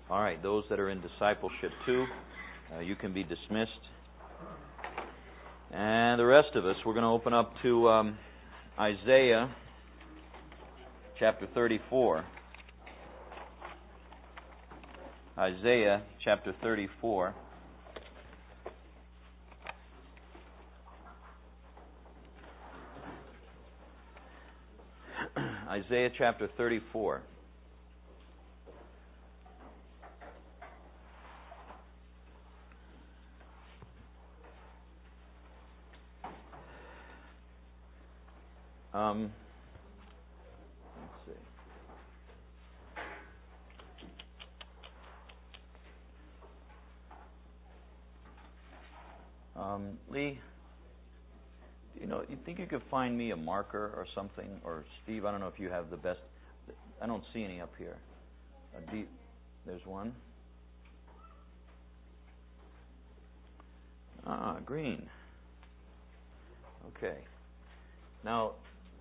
All right, those that are in discipleship too, you can be dismissed. And the rest of us, we're going to open up to Isaiah chapter 34. Isaiah chapter 34. Isaiah chapter 34. Let's see. Lee, you think you could find me a marker or something? Or Steve, I don't know if you have the best. I don't see any up here. There's one. Green. Okay. Now,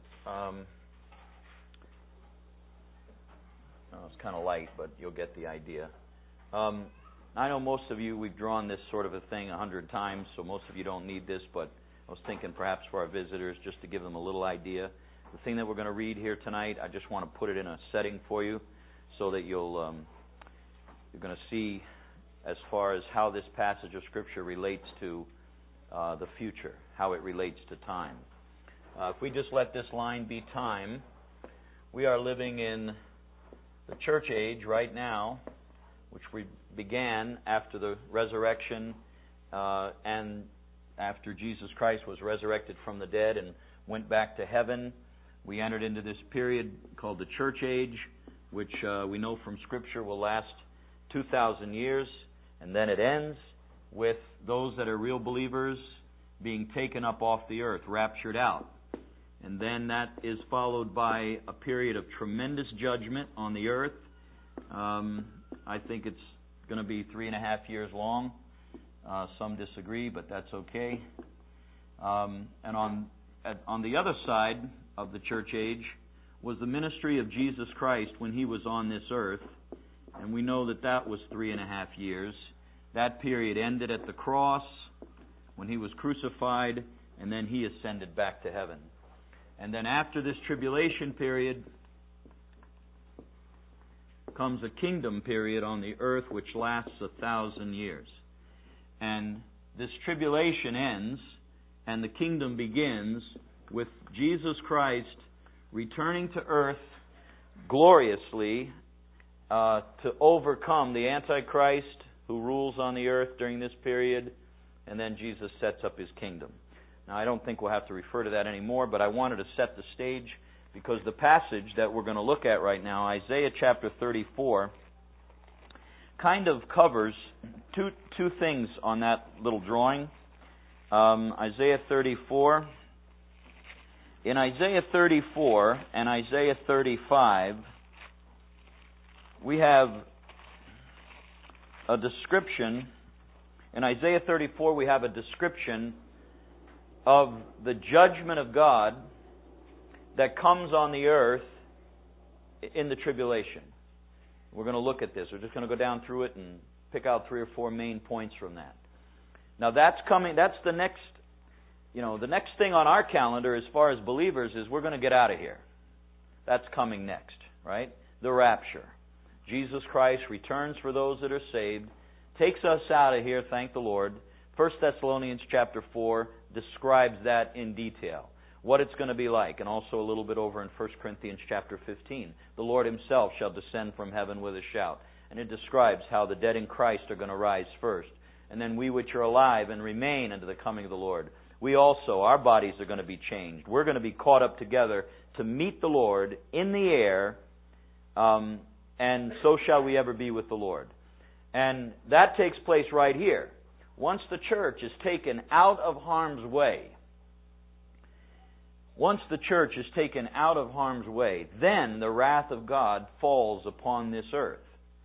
it's kind of light, but you'll get the idea. I know most of you, we've drawn this sort of a thing 100 times, so most of you don't need this, but I was thinking perhaps for our visitors, just to give them a little idea. The thing that we're going to read here tonight, I just want to put it in a setting for you so that you're going to see as far as how this passage of Scripture relates to the future, how it relates to time. If we just let this line be time, we are living in the church age right now, which we began after the resurrection and after Jesus Christ was resurrected from the dead and went back to heaven. We entered into this period called the church age, which we know from Scripture will last 2,000 years, and then it ends with those that are real believers being taken up off the earth, raptured out. And then that is followed by a period of tremendous judgment on the earth. I think it's going to be 3.5 years long. Some disagree, but that's okay. And on the other side of the church age was the ministry of Jesus Christ when He was on this earth. And we know that that was 3.5 years. That period ended at the cross when He was crucified, and then He ascended back to heaven. And then after this tribulation period comes a kingdom period on the earth which lasts 1,000 years. And this tribulation ends and the kingdom begins with Jesus Christ returning to earth gloriously to overcome the Antichrist who rules on the earth during this period, and then Jesus sets up His kingdom. Now, I don't think we'll have to refer to that anymore, but I wanted to set the stage because the passage that we're going to look at right now, Isaiah chapter 34, kind of covers two things on that little drawing. Isaiah 34. In Isaiah 34 and Isaiah 35, we have a description. In Isaiah 34, we have a description of the judgment of God that comes on the earth in the tribulation. We're going to look at this. We're just going to go down through it and pick out 3 or 4 main points from that. Now that's coming. That's the next, the next thing on our calendar as far as believers is we're going to get out of here. That's coming next, right? The rapture. Jesus Christ returns for those that are saved, takes us out of here, thank the Lord. 1 Thessalonians chapter 4 describes that in detail, what it's going to be like, and also a little bit over in 1 Corinthians chapter 15. The Lord Himself shall descend from heaven with a shout. And it describes how the dead in Christ are going to rise first. And then we which are alive and remain unto the coming of the Lord, we also, our bodies are going to be changed. We're going to be caught up together to meet the Lord in the air, and so shall we ever be with the Lord. And that takes place right here. Once the church is taken out of harm's way, then the wrath of God falls upon this earth.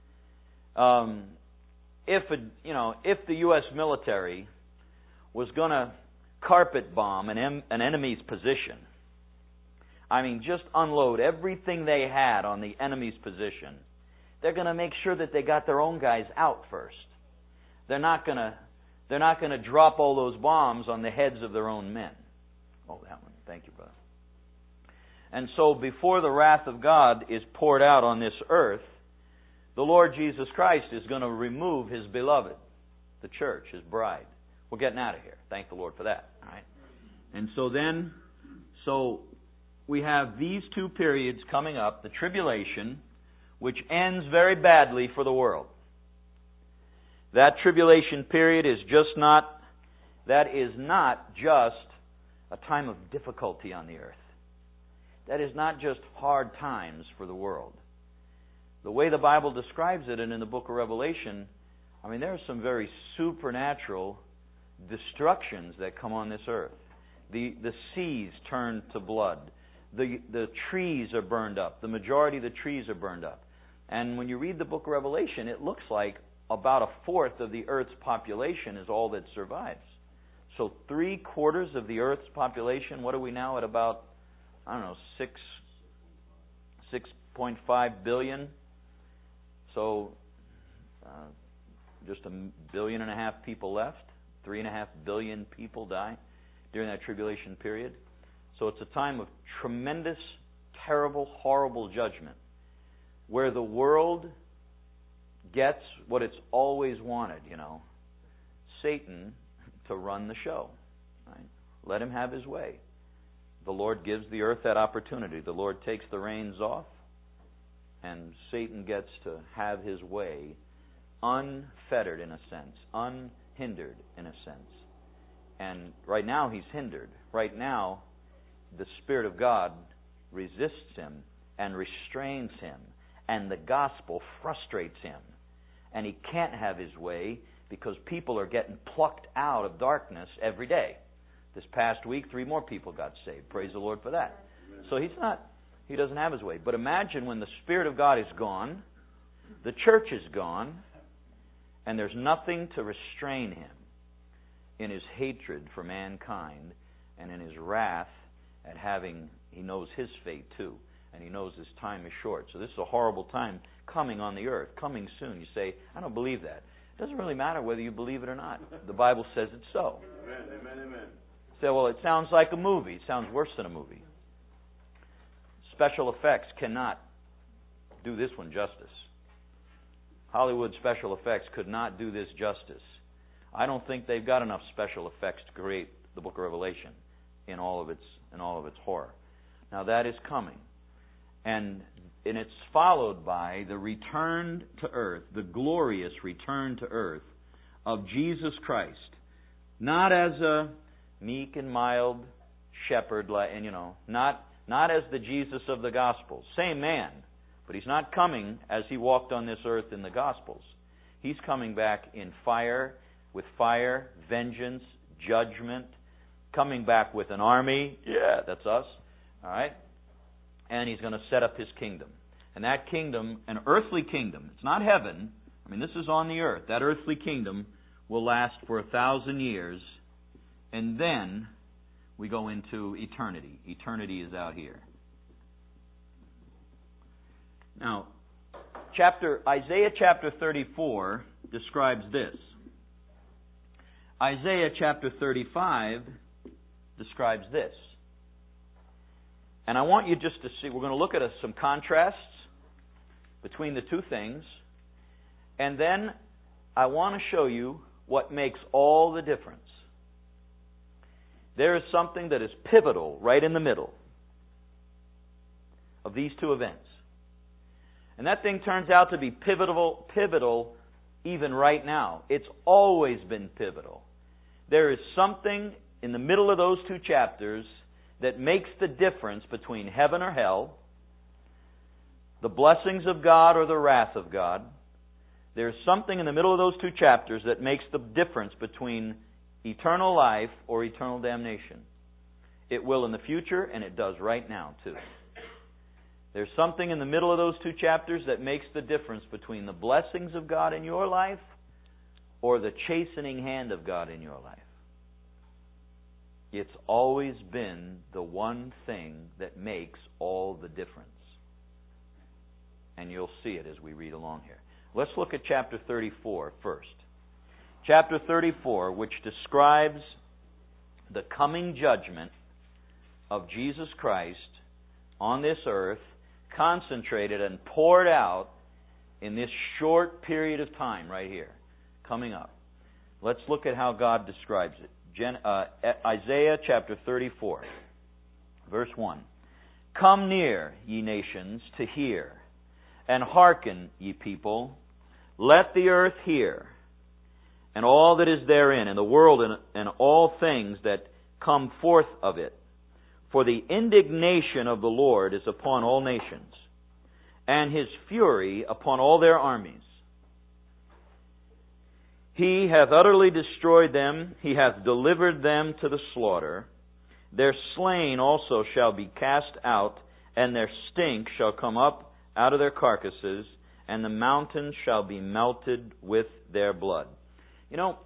If the U.S. military was going to carpet bomb an enemy's position, just unload everything they had on the enemy's position, they're going to make sure that they got their own guys out first. They're not going to drop all those bombs on the heads of their own men. Oh, that one. Thank you, brother. And so before the wrath of God is poured out on this earth, the Lord Jesus Christ is going to remove His beloved, the church, His bride. We're getting out of here. Thank the Lord for that. All right. And so we have these two periods coming up, the tribulation, which ends very badly for the world. That tribulation period is not just a time of difficulty on the earth. That is not just hard times for the world. The way the Bible describes it, and in the book of Revelation, I mean, there are some very supernatural destructions that come on this earth. The seas turn to blood. The trees are burned up. The majority of the trees are burned up. And when you read the book of Revelation, it looks like about a fourth of the earth's population is all that survives. So 3/4 of the earth's population, what are we now at about, 6.5 billion? So just 1.5 billion people left. 3.5 billion people die during that tribulation period. So it's a time of tremendous, terrible, horrible judgment, where the world gets what it's always wanted, Satan to run the show. Right? Let him have his way. The Lord gives the earth that opportunity. The Lord takes the reins off, and Satan gets to have his way, unfettered in a sense, unhindered in a sense. And right now he's hindered. Right now, the Spirit of God resists him and restrains him, and the gospel frustrates him. And he can't have his way because people are getting plucked out of darkness every day. This past week, 3 more people got saved. Praise the Lord for that. So he doesn't have his way. But imagine when the Spirit of God is gone, the church is gone, and there's nothing to restrain him in his hatred for mankind and in his wrath at he knows his fate too, and he knows his time is short. So this is a horrible time coming on the earth, coming soon. You say, I don't believe that. It doesn't really matter whether you believe it or not. The Bible says it's so. Amen, amen, amen. You say, well, it sounds like a movie. It sounds worse than a movie. Special effects cannot do this one justice. Hollywood special effects could not do this justice. I don't think they've got enough special effects to create the book of Revelation in all of its horror. Now that is coming. And it's followed by the return to earth, the glorious return to earth of Jesus Christ. Not as a meek and mild shepherd, not as the Jesus of the Gospels. Same man, but he's not coming as he walked on this earth in the Gospels. He's coming back in with fire, vengeance, judgment, coming back with an army. Yeah, that's us. All right? And he's going to set up his kingdom. And that kingdom, an earthly kingdom, it's not heaven. I mean, this is on the earth. That earthly kingdom will last for 1,000 years. And then we go into eternity. Eternity is out here. Now, Isaiah chapter 34 describes this. Isaiah chapter 35 describes this. And I want you just to see, we're going to look at some contrasts between the two things. And then I want to show you what makes all the difference. There is something that is pivotal right in the middle of these two events. And that thing turns out to be pivotal even right now. It's always been pivotal. There is something in the middle of those two chapters that makes the difference between heaven or hell, the blessings of God or the wrath of God. There's something in the middle of those two chapters that makes the difference between eternal life or eternal damnation. It will in the future, and it does right now too. There's something in the middle of those two chapters that makes the difference between the blessings of God in your life or the chastening hand of God in your life. It's always been the one thing that makes all the difference. And you'll see it as we read along here. Let's look at chapter 34 first. Chapter 34, which describes the coming judgment of Jesus Christ on this earth, concentrated and poured out in this short period of time right here, coming up. Let's look at how God describes it. Isaiah chapter 34, verse 1. Come near, ye nations, to hear, and hearken, ye people. Let the earth hear, and all that is therein, and the world, and all things that come forth of it. For the indignation of the Lord is upon all nations, and His fury upon all their armies. He hath utterly destroyed them, He hath delivered them to the slaughter. Their slain also shall be cast out, and their stink shall come up out of their carcasses, and the mountains shall be melted with their blood. You know,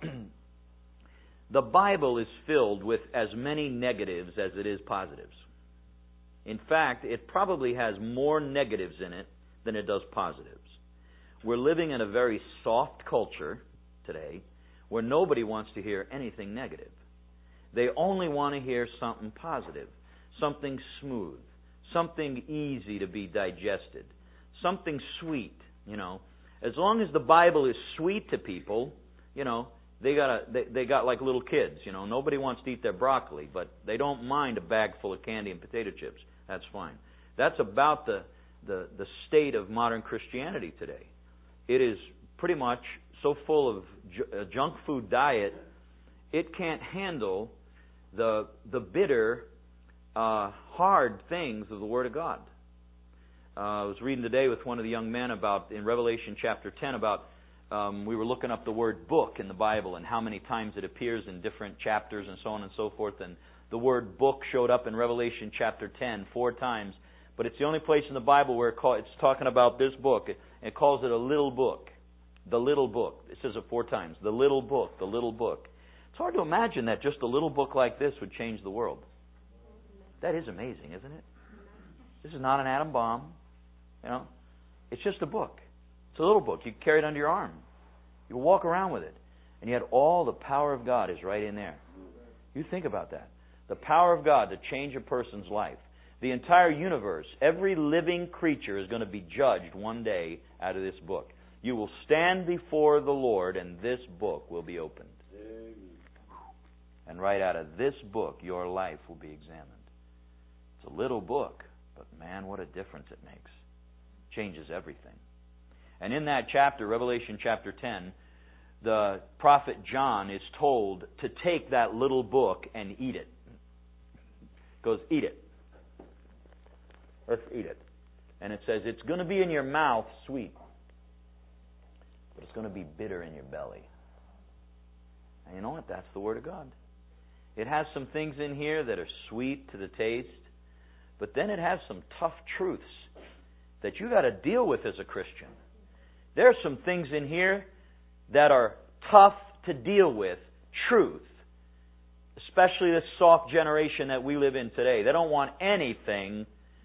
the Bible is filled with as many negatives as it is positives. In fact, it probably has more negatives in it than it does positives. We're living in a very soft culture today where nobody wants to hear anything negative. They only want to hear something positive, something smooth, something easy to be digested, something sweet, you know. As long as the Bible is sweet to people, you know, they got like little kids, you know. Nobody wants to eat their broccoli, but they don't mind a bag full of candy and potato chips. That's fine. That's about the state of modern Christianity today. It is pretty much so full of a junk food diet, it can't handle the bitter, hard things of the Word of God. I was reading today with one of the young men about, in Revelation chapter 10, about, we were looking up the word book in the Bible and how many times it appears in different chapters and so on and so forth. And the word book showed up in Revelation chapter 10 4 times. But it's the only place in the Bible where it's talking about this book. It calls it a little book. The little book. It says it 4 times. The little book. The little book. It's hard to imagine that just a little book like this would change the world. That is amazing, isn't it? This is not an atom bomb. You know, it's just a book. It's a little book. You carry it under your arm. You walk around with it. And yet all the power of God is right in there. You think about that. The power of God to change a person's life. The entire universe, every living creature is going to be judged one day out of this book. You will stand before the Lord and this book will be opened. And right out of this book, your life will be examined. It's a little book, but man, what a difference it makes. Changes everything. And in that chapter, Revelation chapter 10, the prophet John is told to take that little book and eat it. Goes, eat it. Let's eat it. And it says, it's going to be in your mouth sweet, but it's going to be bitter in your belly. And you know what? That's the Word of God. It has some things in here that are sweet to the taste, but then it has some tough truths that you got to deal with as a Christian. There are some things in here that are tough to deal with, truth. Especially this soft generation that we live in today. They don't want anything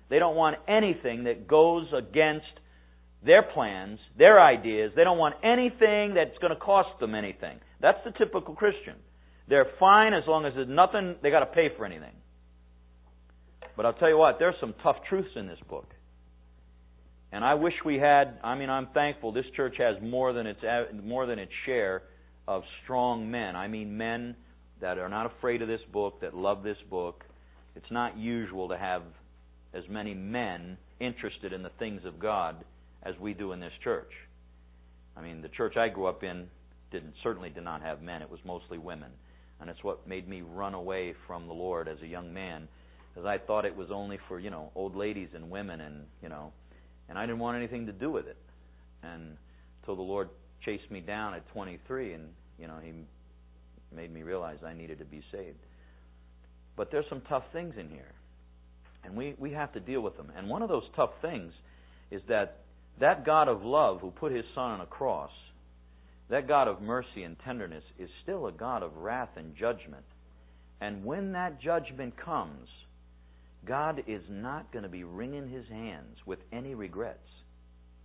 that goes against their plans, their ideas. They don't want anything that's going to cost them anything. That's the typical Christian. They're fine as long as there's nothing, they got to pay for anything. But I'll tell you what, there's some tough truths in this book. And I wish we had, I'm thankful this church has more than its share of strong men. I mean men that are not afraid of this book, that love this book. It's not usual to have as many men interested in the things of God as we do in this church. I mean, the church I grew up in certainly did not have men. It was mostly women. And it's what made me run away from the Lord as a young man, because I thought it was only for, old ladies and women and I didn't want anything to do with it. And until the Lord chased me down at 23 and, He made me realize I needed to be saved. But there's some tough things in here. And we have to deal with them. And one of those tough things is that God of love who put His Son on a cross, that God of mercy and tenderness is still a God of wrath and judgment. And when that judgment comes, God is not going to be wringing His hands with any regrets.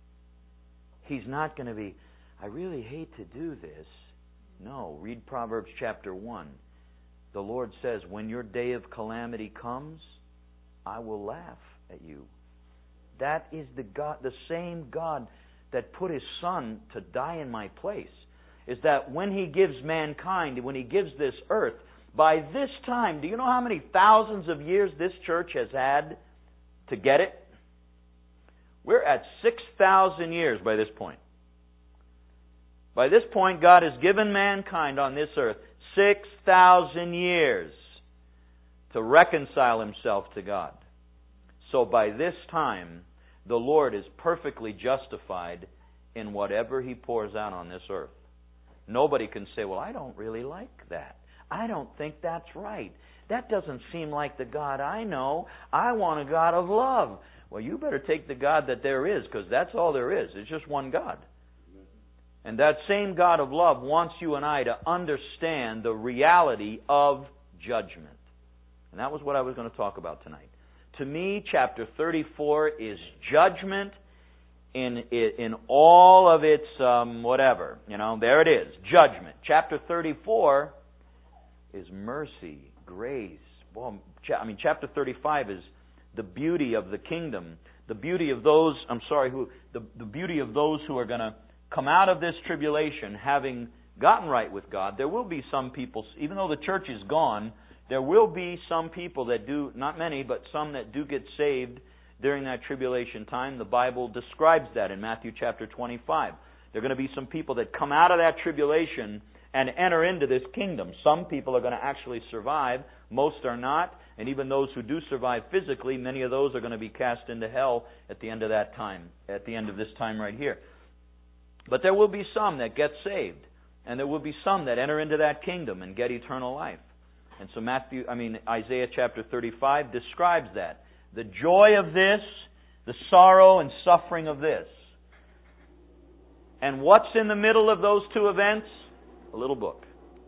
He's not going to be, I really hate to do this. No, read Proverbs chapter 1. The Lord says, when your day of calamity comes, I will laugh at you. That is the same God that put His Son to die in my place. Is that when He gives mankind, when He gives this earth, by this time, do you know how many thousands of years this church has had to get it? We're at 6,000 years by this point. By this point, God has given mankind on this earth 6,000 years to reconcile Himself to God. So by this time, the Lord is perfectly justified in whatever He pours out on this earth. Nobody can say, well, I don't really like that. I don't think that's right. That doesn't seem like the God I know. I want a God of love. Well, you better take the God that there is, because that's all there is. It's just one God. And that same God of love wants you and I to understand the reality of judgment. And that was what I was going to talk about tonight. To me, chapter 34 is judgment in all of its whatever. There it is, judgment. Chapter 34 is mercy, grace. Well, chapter 35 is the beauty of the kingdom, the beauty of those. The beauty of those who are going to come out of this tribulation having gotten right with God. There will be some people, even though the church is gone, there will be some people that do, not many, but some that do get saved during that tribulation time. The Bible describes that in Matthew chapter 25. There are going to be some people that come out of that tribulation and enter into this kingdom. Some people are going to actually survive. Most are not. And even those who do survive physically, many of those are going to be cast into hell at the end of that time, at the end of this time right here. But there will be some that get saved. And there will be some that enter into that kingdom and get eternal life. And so Isaiah chapter 35 describes that. The joy of this, the sorrow and suffering of this. And what's in the middle of those two events? A little book.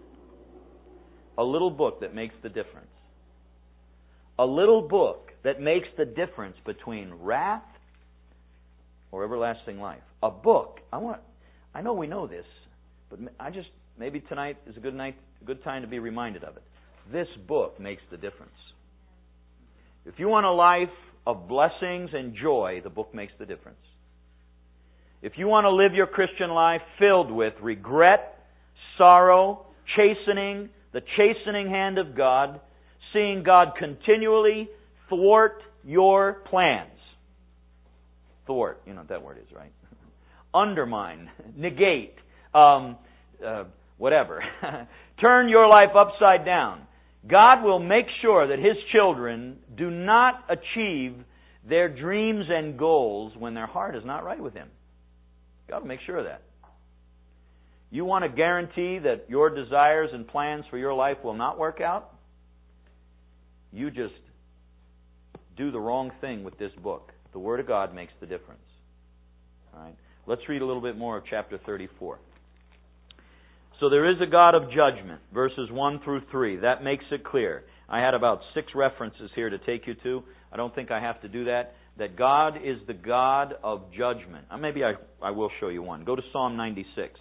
A little book that makes the difference. A little book that makes the difference between wrath or everlasting life. A book. I know we know this, but maybe tonight is a good time to be reminded of it. This book makes the difference. If you want a life of blessings and joy, the book makes the difference. If you want to live your Christian life filled with regret, sorrow, chastening, the chastening hand of God, seeing God continually thwart your plans. Thwart, you know what that word is, right? Undermine, negate, whatever. Turn your life upside down. God will make sure that His children do not achieve their dreams and goals when their heart is not right with Him. God will make sure of that. You want to guarantee that your desires and plans for your life will not work out? You just do the wrong thing with this book. The Word of God makes the difference. All right. Let's read a little bit more of chapter 34. So there is a God of judgment, verses 1 through 3. That makes it clear. I had about 6 references here to take you to. I don't think I have to do that. That God is the God of judgment. Maybe I will show you one. Go to Psalm 96.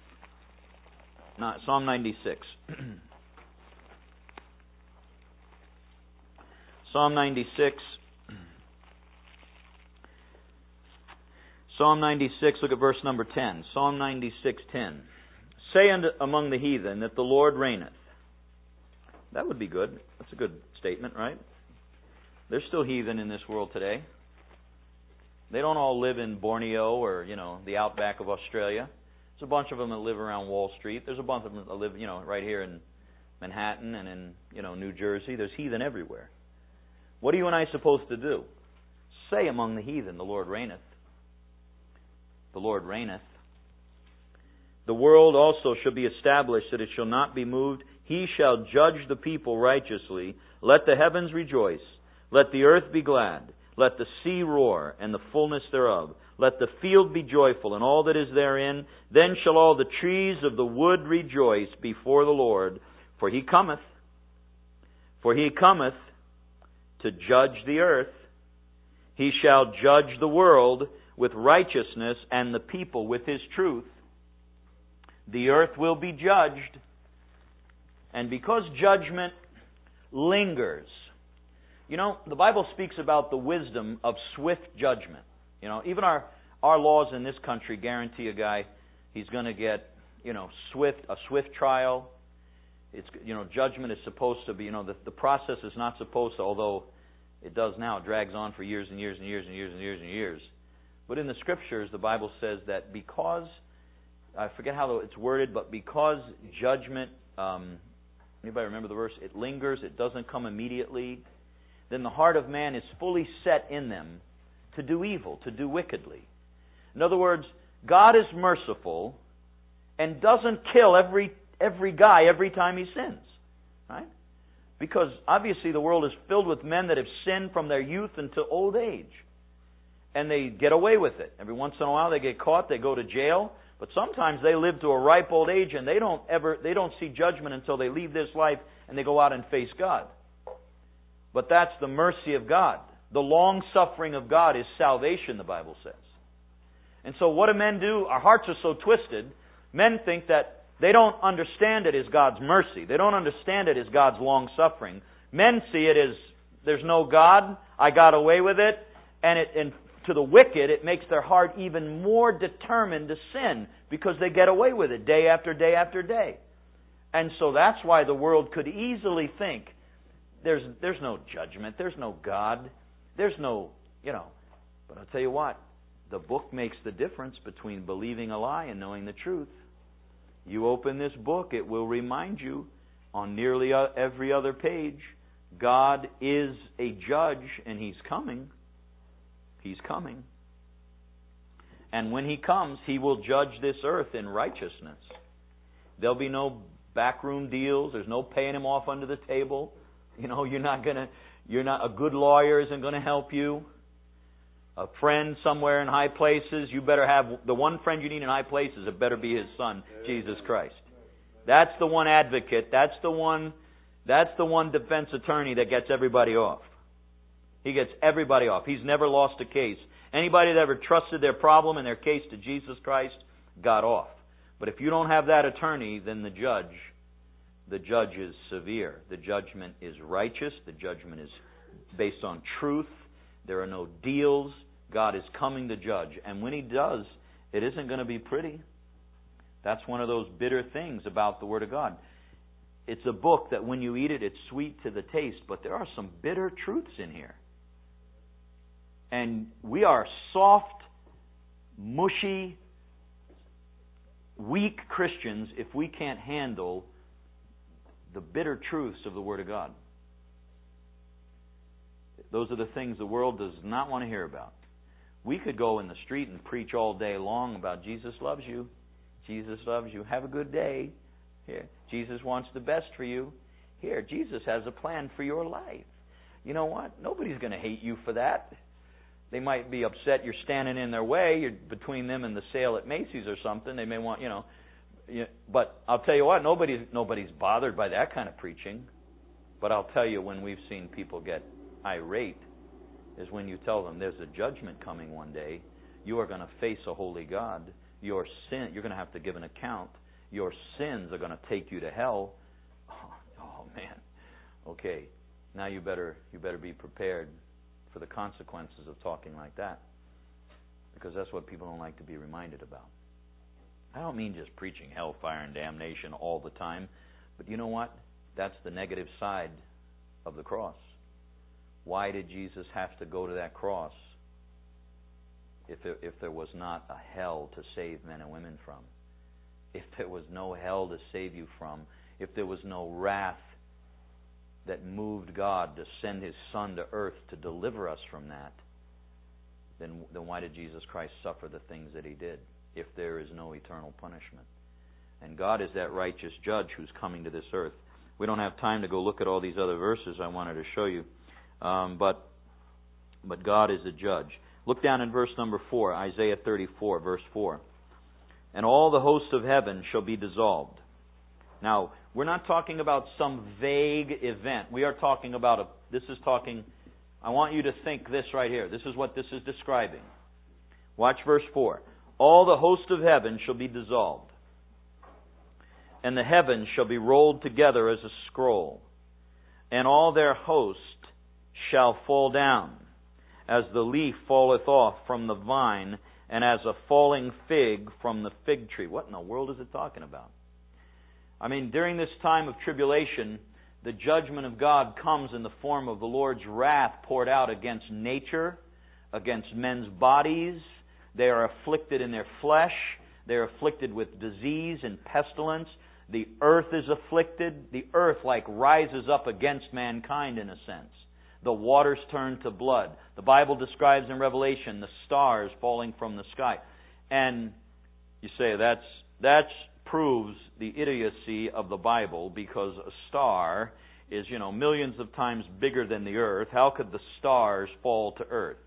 Psalm 96. Psalm 96. Psalm 96, look at verse number 10. Psalm 96:10. Say among the heathen that the Lord reigneth. That would be good. That's a good statement, right? There's still heathen in this world today. They don't all live in Borneo or, the outback of Australia. There's a bunch of them that live around Wall Street. There's a bunch of them that live, right here in Manhattan and in, New Jersey. There's heathen everywhere. What are you and I supposed to do? Say among the heathen, the Lord reigneth. The Lord reigneth. The world also shall be established, that it shall not be moved. He shall judge the people righteously. Let the heavens rejoice. Let the earth be glad. Let the sea roar, and the fullness thereof. Let the field be joyful, and all that is therein. Then shall all the trees of the wood rejoice before the Lord. For He cometh. For He cometh to judge the earth. He shall judge the world with righteousness and the people with His truth. The earth will be judged. And because judgment lingers, the Bible speaks about the wisdom of swift judgment. Even our laws in this country guarantee a guy he's going to get, a swift trial. It's, judgment is supposed to be, the process is not supposed to, although it does now, it drags on for years and years and years and years and years and years. But in the Scriptures, the Bible says that because, I forget how it's worded, but because judgment, anybody remember the verse? It lingers, it doesn't come immediately. Then the heart of man is fully set in them to do evil, to do wickedly. In other words, God is merciful and doesn't kill every guy every time he sins. Right? Because obviously the world is filled with men that have sinned from their youth until old age. And they get away with it. Every once in a while they get caught, they go to jail. But sometimes they live to a ripe old age and they don't see judgment until they leave this life and they go out and face God. But that's the mercy of God. The long suffering of God is salvation, the Bible says. And so what do men do? Our hearts are so twisted. Men think that they don't understand it as God's mercy. They don't understand it as God's long suffering. Men see it as there's no God, I got away with it, and to the wicked it makes their heart even more determined to sin because they get away with it day after day after day. And so that's why the world could easily think there's no judgment, there's no God, there's no, But I'll tell you what, the book makes the difference between believing a lie and knowing the truth. You open this book, it will remind you on nearly every other page, God is a judge and He's coming. He's coming. And when He comes, He will judge this earth in righteousness. There'll be no backroom deals. There's no paying Him off under the table. A good lawyer isn't going to help you. A friend somewhere in high places, you better have the one friend you need in high places. It better be His Son, Jesus Christ. That's the one advocate. That's the one defense attorney that gets everybody off. He gets everybody off. He's never lost a case. Anybody that ever trusted their problem and their case to Jesus Christ got off. But if you don't have that attorney, then the judge is severe. The judgment is righteous. The judgment is based on truth. There are no deals. God is coming to judge. And when He does, it isn't going to be pretty. That's one of those bitter things about the Word of God. It's a book that when you eat it, it's sweet to the taste, but there are some bitter truths in here. And we are soft, mushy, weak Christians if we can't handle the bitter truths of the Word of God. Those are the things the world does not want to hear about. We could go in the street and preach all day long about Jesus loves you. Jesus loves you. Have a good day. Here, Jesus wants the best for you. Here, Jesus has a plan for your life. You know what? Nobody's going to hate you for that. They might be upset you're standing in their way. You're between them and the sale at Macy's or something. They may want, But I'll tell you what, nobody's bothered by that kind of preaching. But I'll tell you, when we've seen people get irate, is when you tell them there's a judgment coming one day. You are going to face a holy God. Your sin, you're going to have to give an account. Your sins are going to take you to hell. Oh man. Okay. Now you better be prepared for the consequences of talking like that. Because that's what people don't like to be reminded about. I don't mean just preaching hellfire and damnation all the time. But you know what? That's the negative side of the cross. Why did Jesus have to go to that cross if there was not a hell to save men and women from? If there was no hell to save you from? If there was no wrath that moved God to send His Son to earth to deliver us from that, then why did Jesus Christ suffer the things that He did if there is no eternal punishment? And God is that righteous judge who's coming to this earth. We don't have time to go look at all these other verses I wanted to show you. But God is a judge. Look down in verse number 4, Isaiah 34, verse 4. And all the hosts of heaven shall be dissolved. Now, we're not talking about some vague event. We are talking about I want you to think this right here. This is what this is describing. Watch verse 4. All the host of heaven shall be dissolved, and the heavens shall be rolled together as a scroll, and all their host shall fall down, as the leaf falleth off from the vine, and as a falling fig from the fig tree. What in the world is it talking about? I mean, during this time of tribulation, the judgment of God comes in the form of the Lord's wrath poured out against nature, against men's bodies. They are afflicted in their flesh. They are afflicted with disease and pestilence. The earth is afflicted. The earth rises up against mankind in a sense. The waters turn to blood. The Bible describes in Revelation the stars falling from the sky. And you say that proves the idiocy of the Bible, because a star is, millions of times bigger than the earth. How could the stars fall to earth?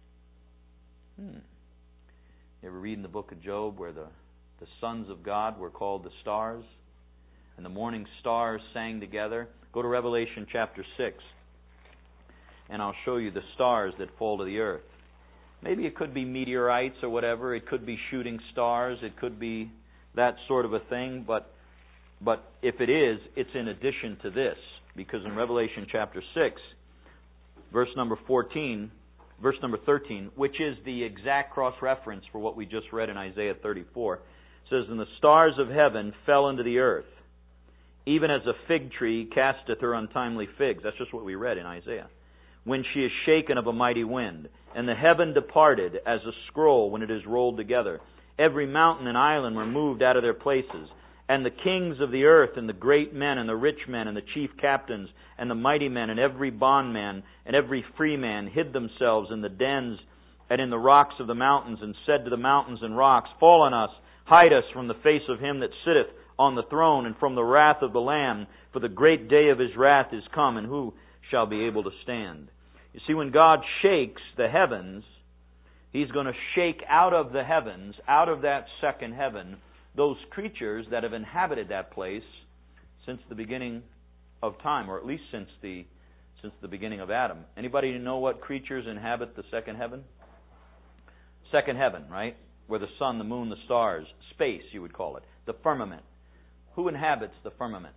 You ever read in the book of Job where the sons of God were called the stars? And the morning stars sang together? Go to Revelation chapter 6. And I'll show you the stars that fall to the earth. Maybe it could be meteorites or whatever. It could be shooting stars. It could be that sort of a thing. But if it is, it's in addition to this. Because in Revelation chapter 6, verse number 13, which is the exact cross-reference for what we just read in Isaiah 34, says, And the stars of heaven fell into the earth, even as a fig tree casteth her untimely figs. That's just what we read in Isaiah. When she is shaken of a mighty wind. And the heaven departed as a scroll when it is rolled together. Every mountain and island were moved out of their places. And the kings of the earth, and the great men, and the rich men, and the chief captains, and the mighty men, and every bondman, and every free man, hid themselves in the dens and in the rocks of the mountains, and said to the mountains and rocks, Fall on us, hide us from the face of him that sitteth on the throne, and from the wrath of the Lamb, for the great day of his wrath is come, and who shall be able to stand? You see, when God shakes the heavens, He's going to shake out of the heavens, out of that second heaven, those creatures that have inhabited that place since the beginning of time, or at least since the beginning of Adam. Anybody know what creatures inhabit the second heaven? Second heaven, right? Where the sun, the moon, the stars, space, you would call it. The firmament. Who inhabits the firmament?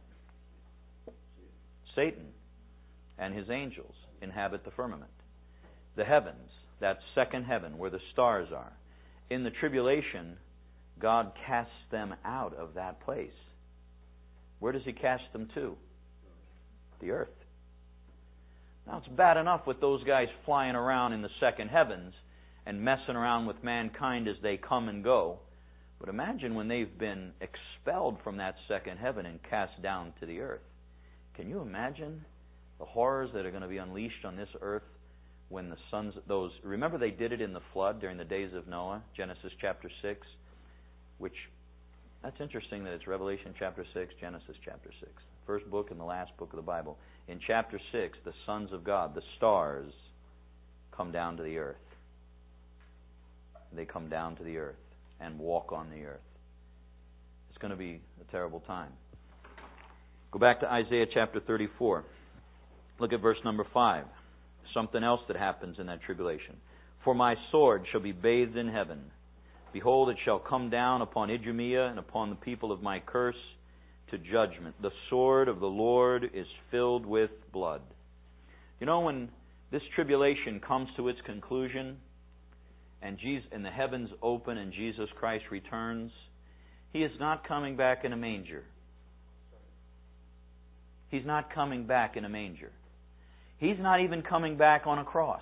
Satan and his angels inhabit the firmament. The heavens, that second heaven where the stars are. In the tribulation, God casts them out of that place. Where does He cast them to? The earth. Now, it's bad enough with those guys flying around in the second heavens and messing around with mankind as they come and go. But imagine when they've been expelled from that second heaven and cast down to the earth. Can you imagine the horrors that are going to be unleashed on this earth when the sons, those, remember they did it in the flood during the days of Noah, Genesis chapter 6, which, that's interesting that it's Revelation chapter 6, Genesis chapter 6, first book and the last book of the Bible. In chapter 6, the sons of God, the stars, come down to the earth. They come down to the earth and walk on the earth. It's going to be a terrible time. Go back to Isaiah chapter 34. Look at verse number 5. Something else that happens in that tribulation. For my sword shall be bathed in heaven. Behold, it shall come down upon Idumea and upon the people of my curse to judgment. The sword of the Lord is filled with blood. You know, when this tribulation comes to its conclusion and the heavens open and Jesus Christ returns, He is not coming back in a manger. He's not coming back in a manger. He's not even coming back on a cross.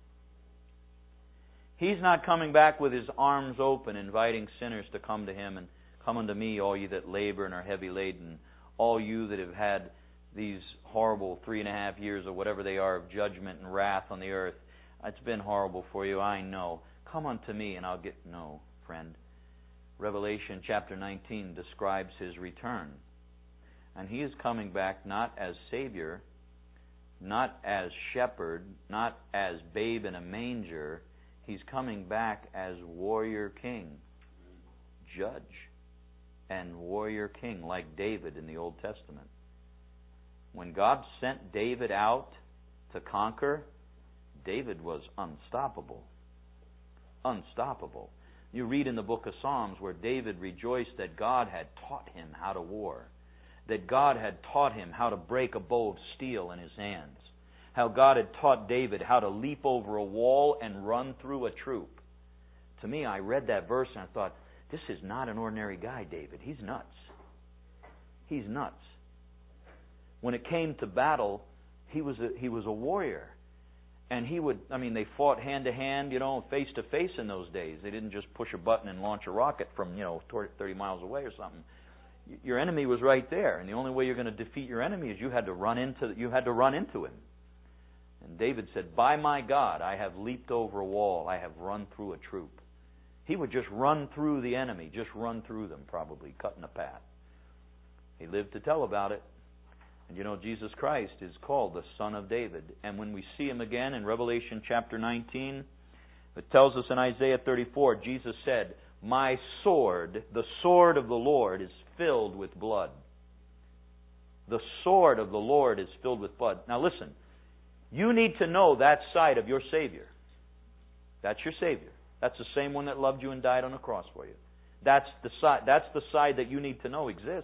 He's not coming back with His arms open, inviting sinners to come to Him and come unto me, all you that labor and are heavy laden, all you that have had these horrible 3.5 years or whatever they are of judgment and wrath on the earth. It's been horrible for you, I know. Come unto me and I'll get... No, friend. Revelation chapter 19 describes His return. And He is coming back not as Savior, not as shepherd, not as babe in a manger. He's coming back as warrior king, judge, and warrior king, like David in the Old Testament. When God sent David out to conquer, David was unstoppable. unstoppable. You read in the book of Psalms where David rejoiced that God had taught him how to war, that God had taught him how to break a bow of steel in his hands, how God had taught David how to leap over a wall and run through a troop. To me, I read that verse and I thought, this is not an ordinary guy, David. He's nuts. He's nuts. When it came to battle, he was a warrior. And they fought hand to hand, face to face in those days. They didn't just push a button and launch a rocket from, 30 miles away or something. Your enemy was right there, and the only way you're going to defeat your enemy is you had to run into him. And David said, "By my God, I have leaped over a wall. I have run through a troop." He would just run through the enemy, just run through them, probably cutting a path. He lived to tell about it. And Jesus Christ is called the Son of David. And when we see Him again in Revelation chapter 19, it tells us in Isaiah 34, Jesus said, "My sword, the sword of the Lord, is filled with blood." The sword of the Lord is filled with blood. Now listen, you need to know that side of your Savior. That's your Savior. That's the same one that loved you and died on the cross for you. That's the side that you need to know exists.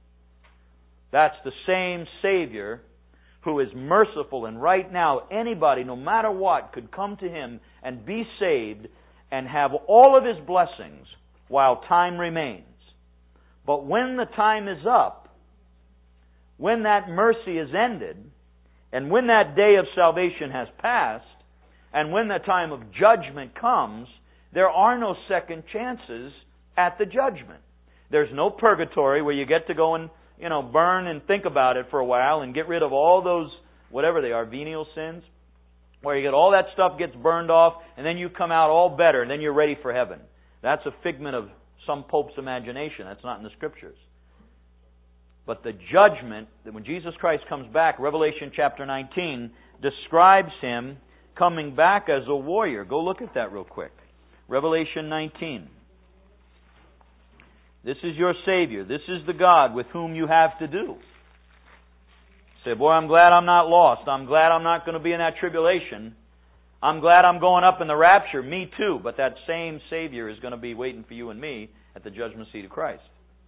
That's the same Savior who is merciful, and right now anybody, no matter what, could come to Him and be saved and have all of His blessings while time remains. But when the time is up, when that mercy is ended, and when that day of salvation has passed, and when the time of judgment comes, there are no second chances at the judgment. There's no purgatory where you get to go and burn and think about it for a while and get rid of all those, whatever they are, venial sins, where you get all that stuff gets burned off, and then you come out all better, and then you're ready for heaven. That's a figment of some pope's imagination. That's not in the Scriptures. But the judgment, that when Jesus Christ comes back, Revelation chapter 19 describes Him coming back as a warrior. Go look at that real quick. Revelation 19. This is your Savior. This is the God with whom you have to do. Say, boy, I'm glad I'm not lost. I'm glad I'm not going to be in that tribulation. I'm glad I'm going up in the rapture. Me too. But that same Savior is going to be waiting for you and me at the judgment seat of Christ.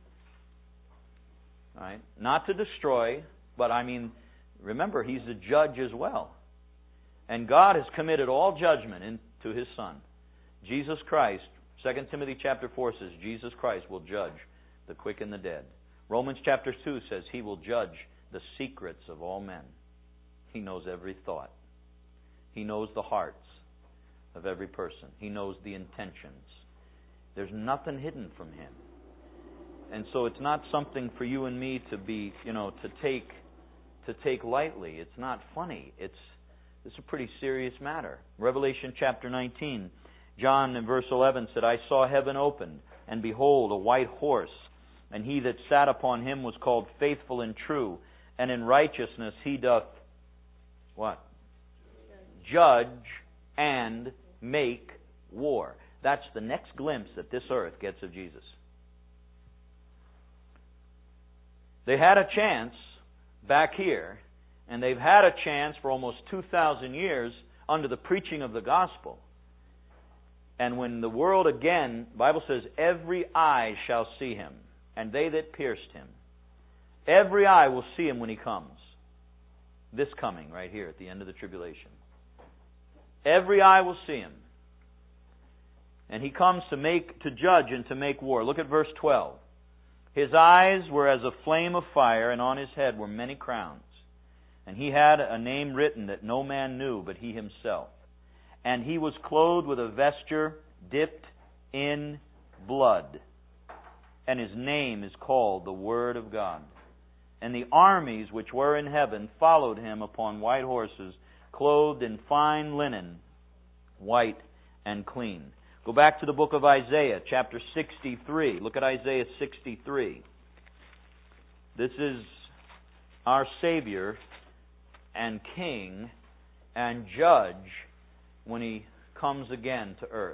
All right? Not to destroy, but remember, He's the judge as well. And God has committed all judgment into His Son. Jesus Christ, 2 Timothy chapter 4 says, Jesus Christ will judge the quick and the dead. Romans chapter 2 says He will judge the secrets of all men. He knows every thought. He knows the hearts of every person. He knows the intentions. There's nothing hidden from Him. And so it's not something for you and me to be, to take lightly. It's not funny. It's a pretty serious matter. Revelation chapter 19, John in verse 11 said, "I saw heaven opened, and behold, a white horse, and He that sat upon him was called Faithful and True, and in righteousness He doth," what? Judge and make war. That's the next glimpse that this earth gets of Jesus. They had a chance back here, and they've had a chance for almost 2,000 years under the preaching of the gospel. And when the world again, the Bible says, every eye shall see Him, and they that pierced Him. Every eye will see Him when He comes. This coming right here at the end of the tribulation. Every eye will see Him. And He comes to judge and to make war. Look at verse 12. His eyes were as a flame of fire, and on His head were many crowns. And He had a name written that no man knew but He Himself. And He was clothed with a vesture dipped in blood. And His name is called the Word of God. And the armies which were in heaven followed Him upon white horses, clothed in fine linen, white and clean. Go back to the book of Isaiah, chapter 63. Look at Isaiah 63. This is our Savior and King and Judge when He comes again to earth.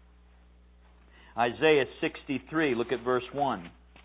Isaiah 63, look at verse 1.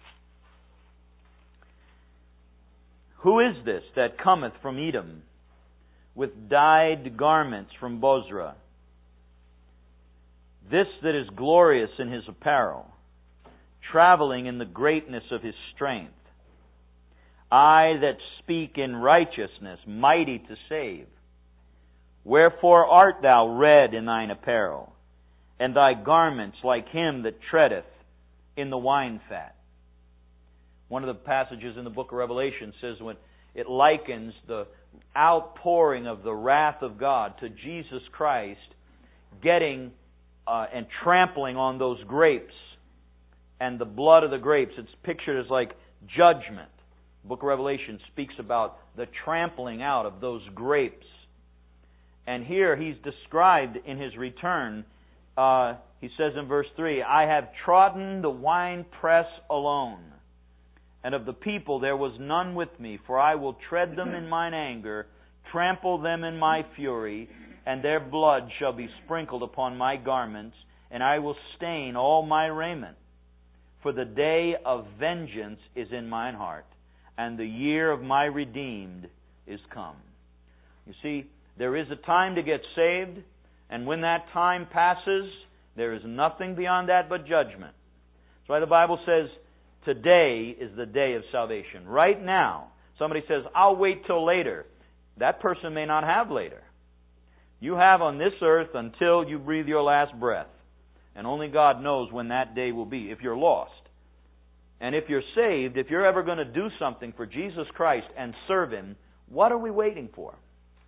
"Who is this that cometh from Edom, with dyed garments from Bozrah? This that is glorious in His apparel, traveling in the greatness of His strength. I that speak in righteousness, mighty to save. Wherefore art thou red in thine apparel, and thy garments like him that treadeth in the wine fat? One of the passages in the book of Revelation says when it likens the outpouring of the wrath of God to Jesus Christ getting and trampling on those grapes and the blood of the grapes. It's pictured as like judgment. The book of Revelation speaks about the trampling out of those grapes. And here He's described in His return, He says in verse 3, I have trodden the winepress alone, and of the people there was none with me, for I will tread them in mine anger, trample them in my fury, and their blood shall be sprinkled upon my garments, and I will stain all my raiment. For the day of vengeance is in mine heart, and the year of my redeemed is come. You see, there is a time to get saved, and when that time passes, there is nothing beyond that but judgment. That's why the Bible says, today is the day of salvation. Right now, somebody says, I'll wait till later. That person may not have later. You have on this earth until you breathe your last breath. And only God knows when that day will be, if you're lost. And if you're saved, if you're ever going to do something for Jesus Christ and serve Him, what are we waiting for?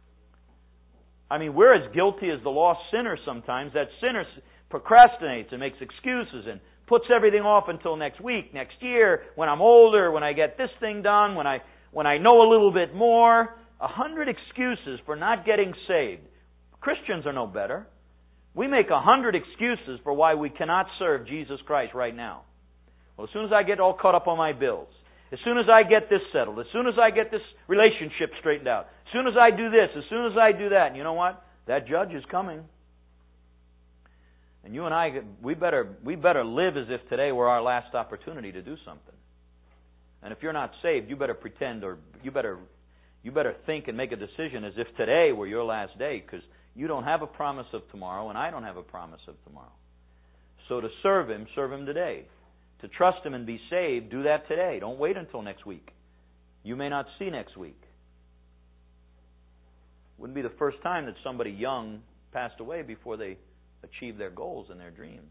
I mean, we're as guilty as the lost sinner sometimes. That sinner procrastinates and makes excuses and puts everything off until next week, next year, when I'm older, when I get this thing done, when I know a little bit more. 100 excuses for not getting saved. Christians are no better. We make 100 excuses for why we cannot serve Jesus Christ right now. Well, as soon as I get all caught up on my bills, as soon as I get this settled, as soon as I get this relationship straightened out, as soon as I do this, as soon as I do that, and you know what? That judge is coming. And you and I, we better live as if today were our last opportunity to do something. And if you're not saved, you better pretend, or you better think and make a decision as if today were your last day, because you don't have a promise of tomorrow, and I don't have a promise of tomorrow. So to serve Him today. To trust Him and be saved, do that today. Don't wait until next week. You may not see next week. Wouldn't be the first time that somebody young passed away before they achieved their goals and their dreams.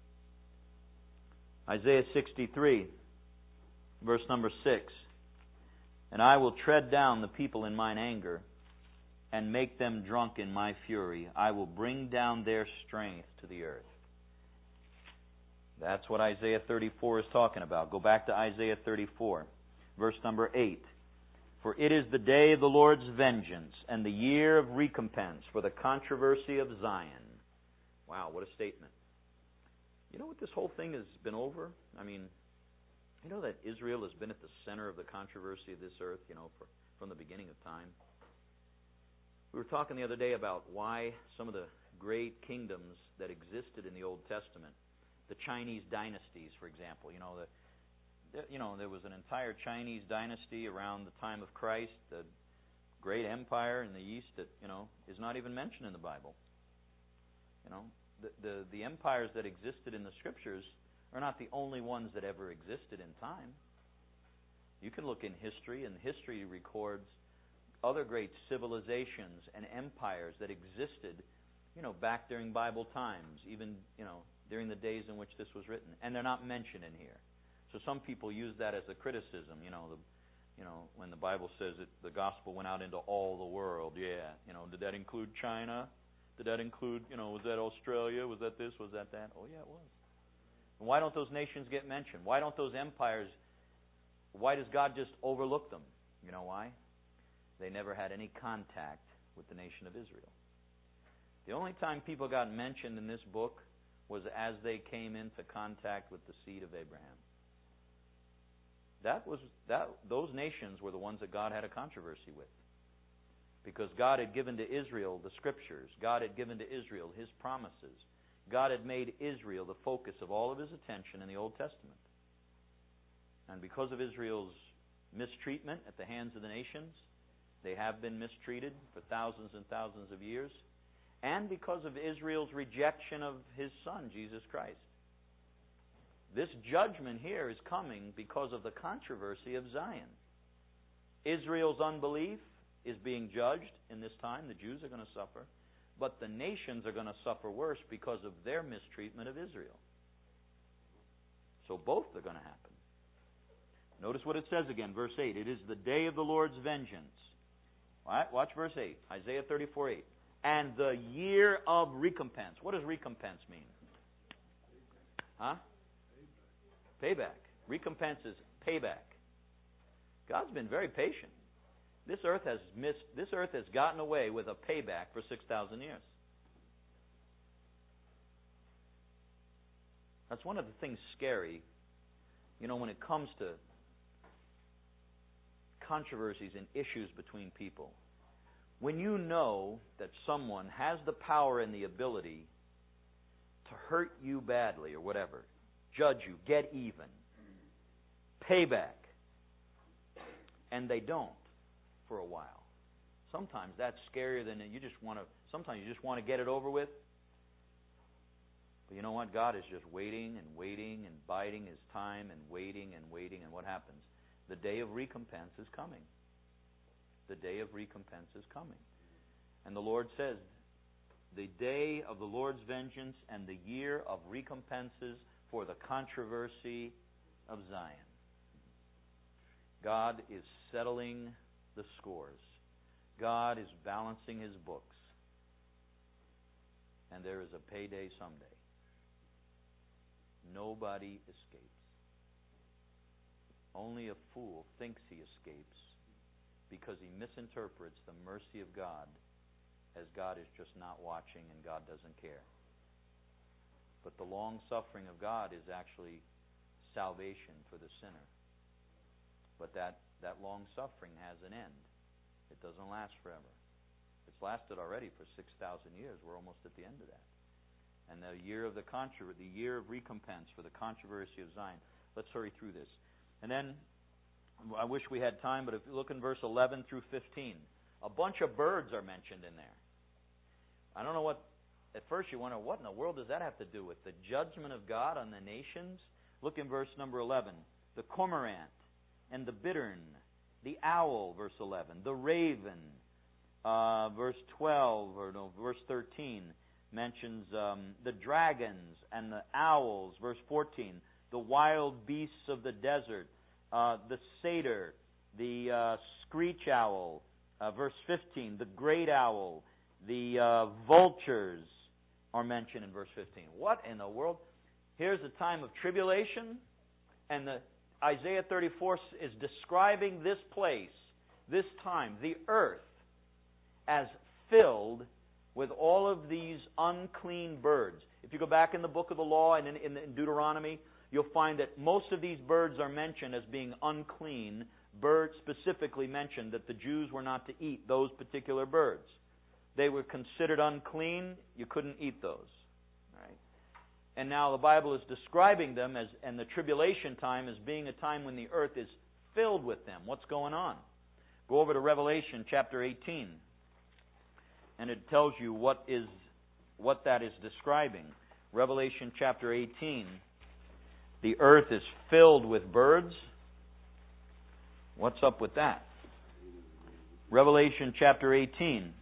Isaiah 63, verse number 6. And I will tread down the people in mine anger, and make them drunk in my fury. I will bring down their strength to the earth. That's what Isaiah 34 is talking about. Go back to Isaiah 34, verse number 8. For it is the day of the Lord's vengeance, and the year of recompense for the controversy of Zion. Wow, what a statement. You know what this whole thing has been over? I mean, you know that Israel has been at the center of the controversy of this earth, from the beginning of time. We were talking the other day about why some of the great kingdoms that existed in the Old Testament, the Chinese dynasties, for example, there was an entire Chinese dynasty around the time of Christ, the great empire in the East that, is not even mentioned in the Bible. The empires that existed in the Scriptures are not the only ones that ever existed in time. You can look in history, and history records other great civilizations and empires that existed, back during Bible times, even, during the days in which this was written. And they're not mentioned in here. So some people use that as a criticism, when the Bible says that the gospel went out into all the world. Yeah, did that include China? Did that include, was that Australia? Was that this? Was that that? Oh, yeah, it was. And why don't those nations get mentioned? Why don't those empires, why does God just overlook them? You know why? They never had any contact with the nation of Israel. The only time people got mentioned in this book was as they came into contact with the seed of Abraham. Those nations were the ones that God had a controversy with. Because God had given to Israel the Scriptures. God had given to Israel His promises. God had made Israel the focus of all of His attention in the Old Testament. And because of Israel's mistreatment at the hands of the nations, they have been mistreated for thousands and thousands of years. and because of Israel's rejection of His Son, Jesus Christ. This judgment here is coming because of the controversy of Zion. Israel's unbelief is being judged in this time. The Jews are going to suffer. But the nations are going to suffer worse because of their mistreatment of Israel. So both are going to happen. Notice what it says again, verse 8. It is the day of the Lord's vengeance. All right, watch verse 8. Isaiah 34:8. And the year of recompense. What does recompense mean? Huh? Payback. Recompense is payback. God's been very patient. This earth has gotten away with a payback for 6,000 years. That's one of the things scary, when it comes to controversies and issues between people. When you know that someone has the power and the ability to hurt you badly or whatever, judge you, get even, payback, and they don't for a while. Sometimes that's scarier than sometimes you just want to get it over with. But you know what? God is just waiting and waiting and biding His time and waiting and waiting. And what happens? The day of recompense is coming. The day of recompense is coming. And the Lord says, the day of the Lord's vengeance and the year of recompenses for the controversy of Zion. God is settling the scores. God is balancing His books. And there is a payday someday. Nobody escapes. Only a fool thinks he escapes because he misinterprets the mercy of God as God is just not watching and God doesn't care. But the long suffering of God is actually salvation for the sinner. But that long suffering has an end. It doesn't last forever. It's lasted already for 6,000 years. We're almost at the end of that. And the year of the year of recompense for the controversy of Zion. Let's hurry through this. And then, I wish we had time, but if you look in verse 11 through 15, a bunch of birds are mentioned in there. I don't know what, at first you wonder, what in the world does that have to do with the judgment of God on the nations? Look in verse number 11. The cormorant and the bittern, the owl, verse 11, the raven, verse 13 mentions the dragons and the owls, verse 14, the wild beasts of the desert, the satyr, the screech owl, verse 15, the great owl, the vultures are mentioned in verse 15. What in the world? Here's a time of tribulation, and Isaiah 34 is describing this place, this time, the earth, as filled with all of these unclean birds. If you go back in the book of the law and in Deuteronomy, you'll find that most of these birds are mentioned as being unclean. Birds specifically mentioned that the Jews were not to eat those particular birds. They were considered unclean. You couldn't eat those. Right? And now the Bible is describing them and the tribulation time as being a time when the earth is filled with them. What's going on? Go over to Revelation chapter 18. And it tells you what that is describing. Revelation chapter 18. The earth is filled with birds. What's up with that? Revelation chapter 18.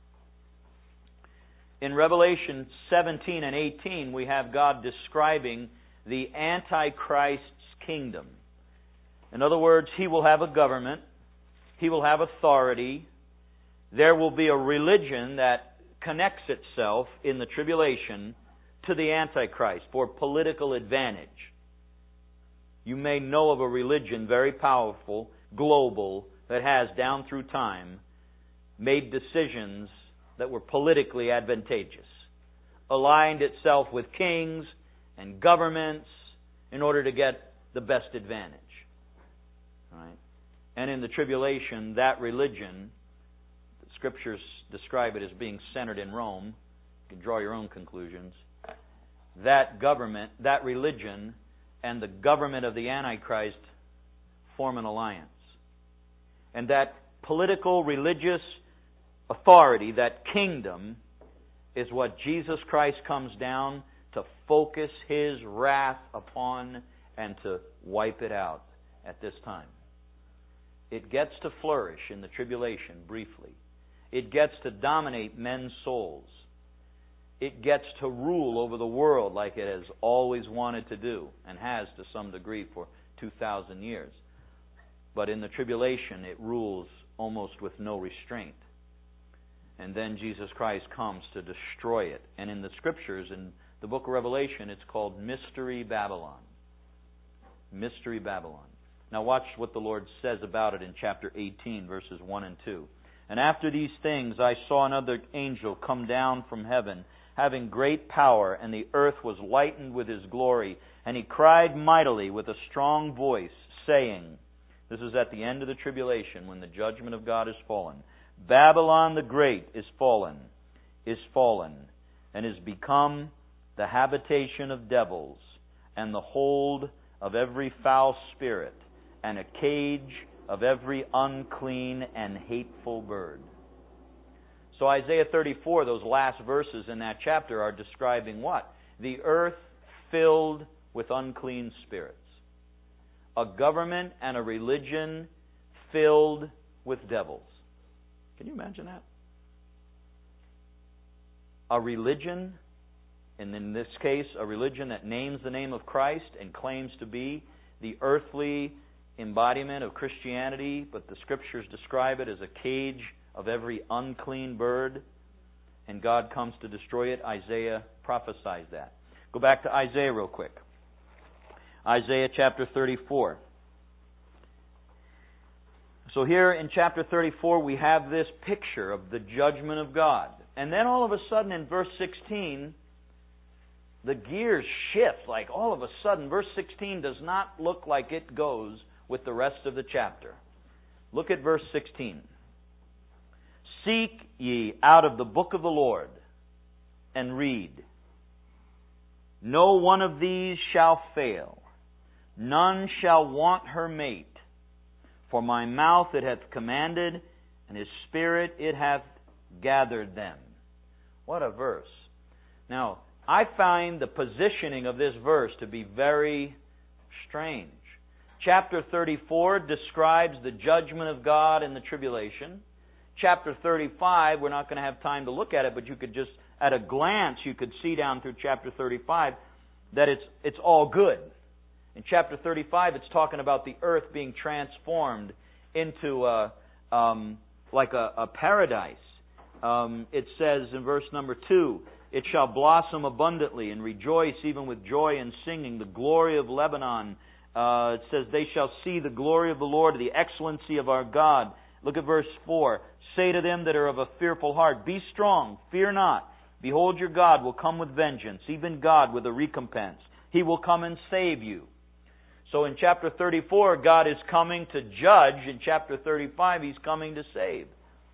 In Revelation 17 and 18, we have God describing the Antichrist's kingdom. In other words, he will have a government. He will have authority. There will be a religion that connects itself in the tribulation to the Antichrist for political advantage. You may know of a religion very powerful, global, that has, down through time, made decisions that were politically advantageous, aligned itself with kings and governments in order to get the best advantage. Right? And in the tribulation, that religion, the Scriptures describe it as being centered in Rome. You can draw your own conclusions. That government, that religion, and the government of the Antichrist form an alliance. And that political, religious authority, that kingdom, is what Jesus Christ comes down to focus His wrath upon and to wipe it out at this time. It gets to flourish in the tribulation briefly. It gets to dominate men's souls. It gets to rule over the world like it has always wanted to do and has to some degree for 2,000 years. But in the tribulation, it rules almost with no restraint. And then Jesus Christ comes to destroy it. And in the Scriptures, in the book of Revelation, it's called Mystery Babylon. Mystery Babylon. Now watch what the Lord says about it in chapter 18, verses 1 and 2. And after these things I saw another angel come down from heaven, having great power, and the earth was lightened with his glory. And he cried mightily with a strong voice, saying, this is at the end of the tribulation, when the judgment of God is fallen, Babylon the Great is fallen, and is become the habitation of devils, and the hold of every foul spirit, and a cage of every unclean and hateful bird. So Isaiah 34, those last verses in that chapter, are describing what? The earth filled with unclean spirits. A government and a religion filled with devils. Can you imagine that? A religion, and in this case, a religion that names the name of Christ and claims to be the earthly embodiment of Christianity, but the Scriptures describe it as a cage of every unclean bird, and God comes to destroy it. Isaiah prophesies that. Go back to Isaiah real quick. Isaiah chapter 34. So here in chapter 34 we have this picture of the judgment of God. And then all of a sudden in verse 16, the gears shift. Like all of a sudden, verse 16 does not look like it goes with the rest of the chapter. Look at verse 16. Seek ye out of the book of the Lord, and read. No one of these shall fail. None shall want her mate. For my mouth it hath commanded, and His Spirit it hath gathered them. What a verse. Now, I find the positioning of this verse to be very strange. Chapter 34 describes the judgment of God in the tribulation. Chapter 35, we're not going to have time to look at it, but you could just, at a glance, you could see down through chapter 35 that it's all good. In chapter 35, it's talking about the earth being transformed into a paradise. It says in verse number 2, it shall blossom abundantly and rejoice even with joy and singing, the glory of Lebanon. It says, they shall see the glory of the Lord, the excellency of our God. Look at verse 4. Say to them that are of a fearful heart, be strong, fear not. Behold, your God will come with vengeance, even God with a recompense. He will come and save you. So in chapter 34, God is coming to judge. In chapter 35, He's coming to save.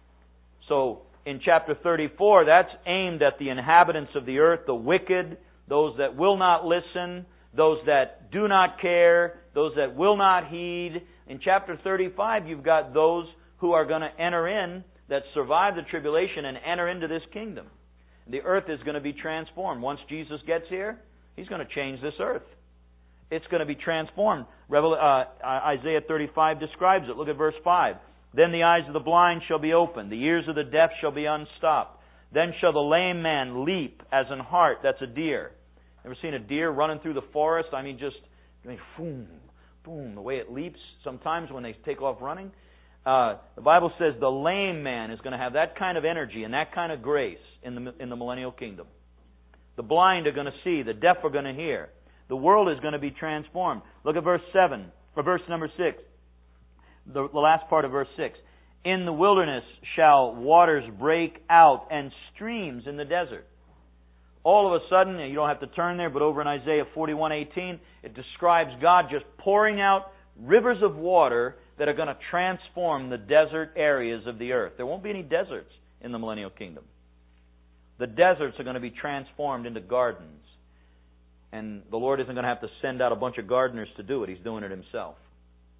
So in chapter 34, that's aimed at the inhabitants of the earth, the wicked, those that will not listen, those that do not care, those that will not heed. In chapter 35, you've got those who are going to enter in, that survive the tribulation and enter into this kingdom. The earth is going to be transformed. Once Jesus gets here, He's going to change this earth. It's going to be transformed. Isaiah 35 describes it. Look at verse 5. Then the eyes of the blind shall be opened, the ears of the deaf shall be unstopped. Then shall the lame man leap as an hart. That's a deer. Ever seen a deer running through the forest? Boom, boom, the way it leaps sometimes when they take off running. The Bible says the lame man is going to have that kind of energy and that kind of grace in the millennial kingdom. The blind are going to see. The deaf are going to hear. The world is going to be transformed. Look at verse 7, or verse number 6. The last part of verse 6. In the wilderness shall waters break out and streams in the desert. All of a sudden, you don't have to turn there, but over in Isaiah 41:18, it describes God just pouring out rivers of water that are going to transform the desert areas of the earth. There won't be any deserts in the millennial kingdom. The deserts are going to be transformed into gardens. And the Lord isn't going to have to send out a bunch of gardeners to do it. He's doing it Himself.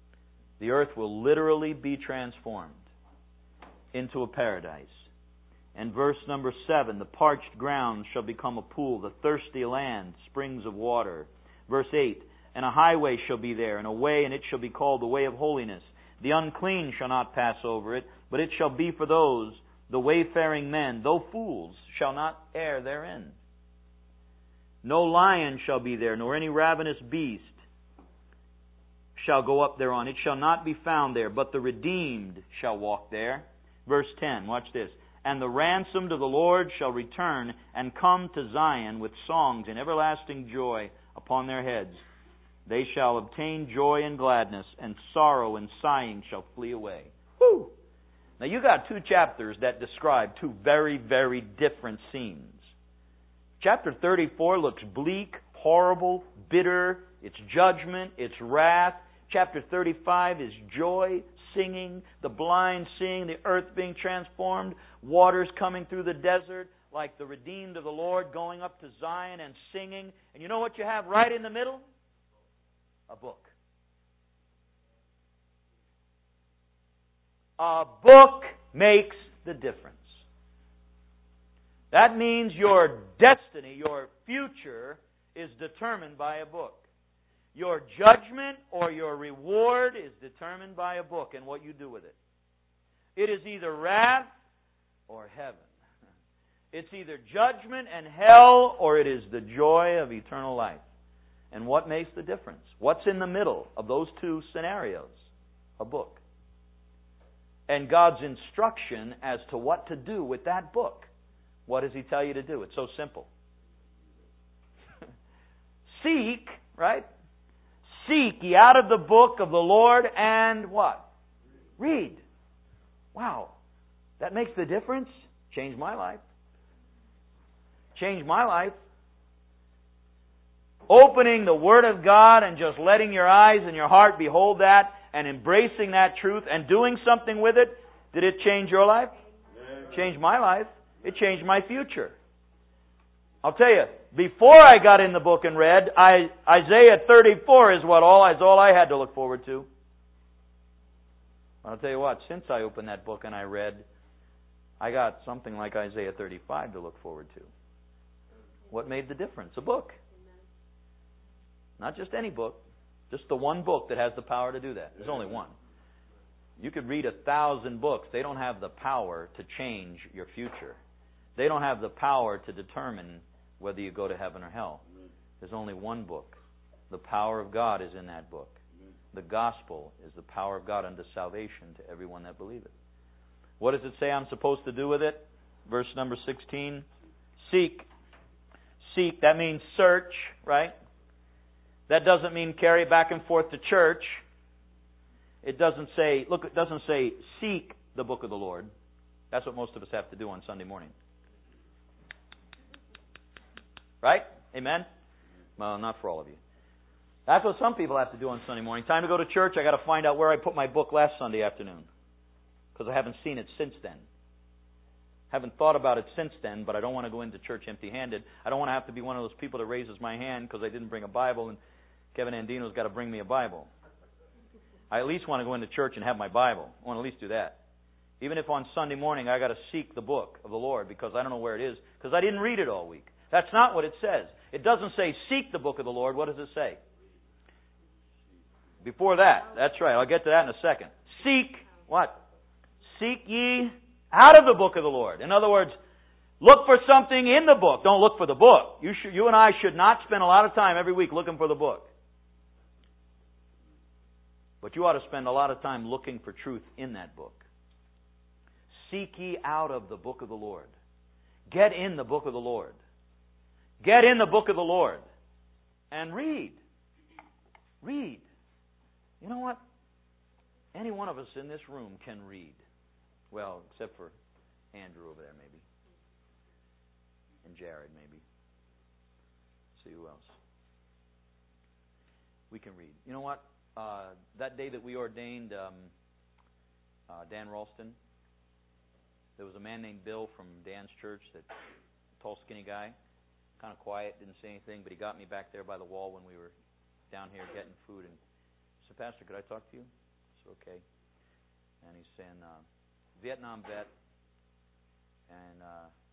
The earth will literally be transformed into a paradise. And verse number 7, the parched ground shall become a pool, the thirsty land, springs of water. Verse 8, and a highway shall be there, and a way, and it shall be called the way of holiness. The unclean shall not pass over it, but it shall be for those, the wayfaring men, though fools, shall not err therein. No lion shall be there, nor any ravenous beast shall go up thereon. It shall not be found there, but the redeemed shall walk there. Verse 10, watch this. And the ransomed of the Lord shall return and come to Zion with songs and everlasting joy upon their heads. They shall obtain joy and gladness, and sorrow and sighing shall flee away. Whew! Now you got 2 chapters that describe 2 very, very different scenes. Chapter 34 looks bleak, horrible, bitter. It's judgment, it's wrath. Chapter 35 is joy, singing, the blind seeing, the earth being transformed, waters coming through the desert, like the redeemed of the Lord going up to Zion and singing. And you know what you have right in the middle? A book. A book makes the difference. That means your destiny, your future, is determined by a book. Your judgment or your reward is determined by a book and what you do with it. It is either wrath or heaven. It's either judgment and hell, or it is the joy of eternal life. And what makes the difference? What's in the middle of those 2 scenarios? A book. And God's instruction as to what to do with that book. What does He tell you to do? It's so simple. Seek, right? Seek ye out of the book of the Lord and what? Read. Wow. That makes the difference? Changed my life. Changed my life. Opening the Word of God and just letting your eyes and your heart behold that and embracing that truth and doing something with it. Did it change your life? It changed my life. It changed my future. I'll tell you, before I got in the book and read, Isaiah 34 is all I had to look forward to. I'll tell you what, since I opened that book and I read, I got something like Isaiah 35 to look forward to. What made the difference? A book. Not just any book, just the one book that has the power to do that. There's only one. You could read 1,000 books. They don't have the power to change your future. They don't have the power to determine whether you go to heaven or hell. There's only one book. The power of God is in that book. The gospel is the power of God unto salvation to everyone that believeth. What does it say I'm supposed to do with it? Verse number 16. Seek. Seek, that means search, right? That doesn't mean carry it back and forth to church. It doesn't say seek the book of the Lord. That's what most of us have to do on Sunday morning. Right? Amen? Well, not for all of you. That's what some people have to do on Sunday morning. Time to go to church, I got to find out where I put my book last Sunday afternoon. Because I haven't seen it since then. Haven't thought about it since then, but I don't want to go into church empty-handed. I don't want to have to be one of those people that raises my hand because I didn't bring a Bible and Kevin Andino's got to bring me a Bible. I at least want to go into church and have my Bible. I want to at least do that. Even if on Sunday morning I got to seek the book of the Lord because I don't know where it is, because I didn't read it all week. That's not what it says. It doesn't say seek the book of the Lord. What does it say? Before that. That's right. I'll get to that in a second. Seek what? Seek ye out of the book of the Lord. In other words, look for something in the book. Don't look for the book. You and I should not spend a lot of time every week looking for the book. But you ought to spend a lot of time looking for truth in that book. Seek ye out of the book of the Lord. Get in the book of the Lord. Get in the book of the Lord. And read. Read. You know what? Any one of us in this room can read. Well, except for Andrew over there, maybe. And Jared, maybe. See who else. We can read. You know what? That day that we ordained Dan Ralston, there was a man named Bill from Dan's church, that tall, skinny guy, kind of quiet, didn't say anything, but he got me back there by the wall when we were down here getting food. And he said, Pastor, could I talk to you? I said, okay. And he's saying, Vietnam vet, And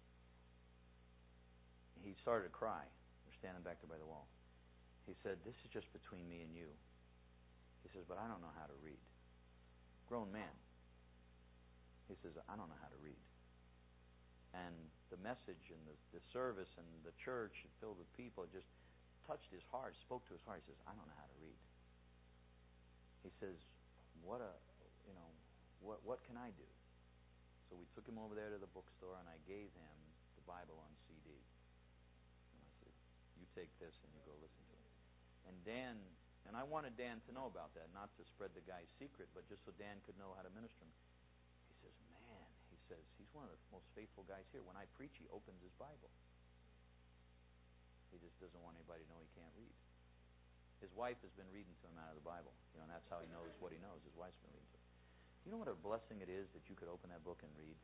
he started to cry. We're standing back there by the wall. He said, "This is just between me and you." He says, "But I don't know how to read." Grown man. He says, "I don't know how to read." And the message and the service and the church filled with people, it just touched his heart, spoke to his heart. He says, "I don't know how to read." He says, what can I do? So we took him over there to the bookstore, and I gave him the Bible on CD. And I said, "You take this and you go listen to it." And I wanted Dan to know about that, not to spread the guy's secret, but just so Dan could know how to minister him. He says, "Man," he says, "he's one of the most faithful guys here. When I preach, he opens his Bible. He just doesn't want anybody to know he can't read." His wife has been reading to him out of the Bible, and that's how he knows what he knows. His wife's been reading to him. You know what a blessing it is that you could open that book and read?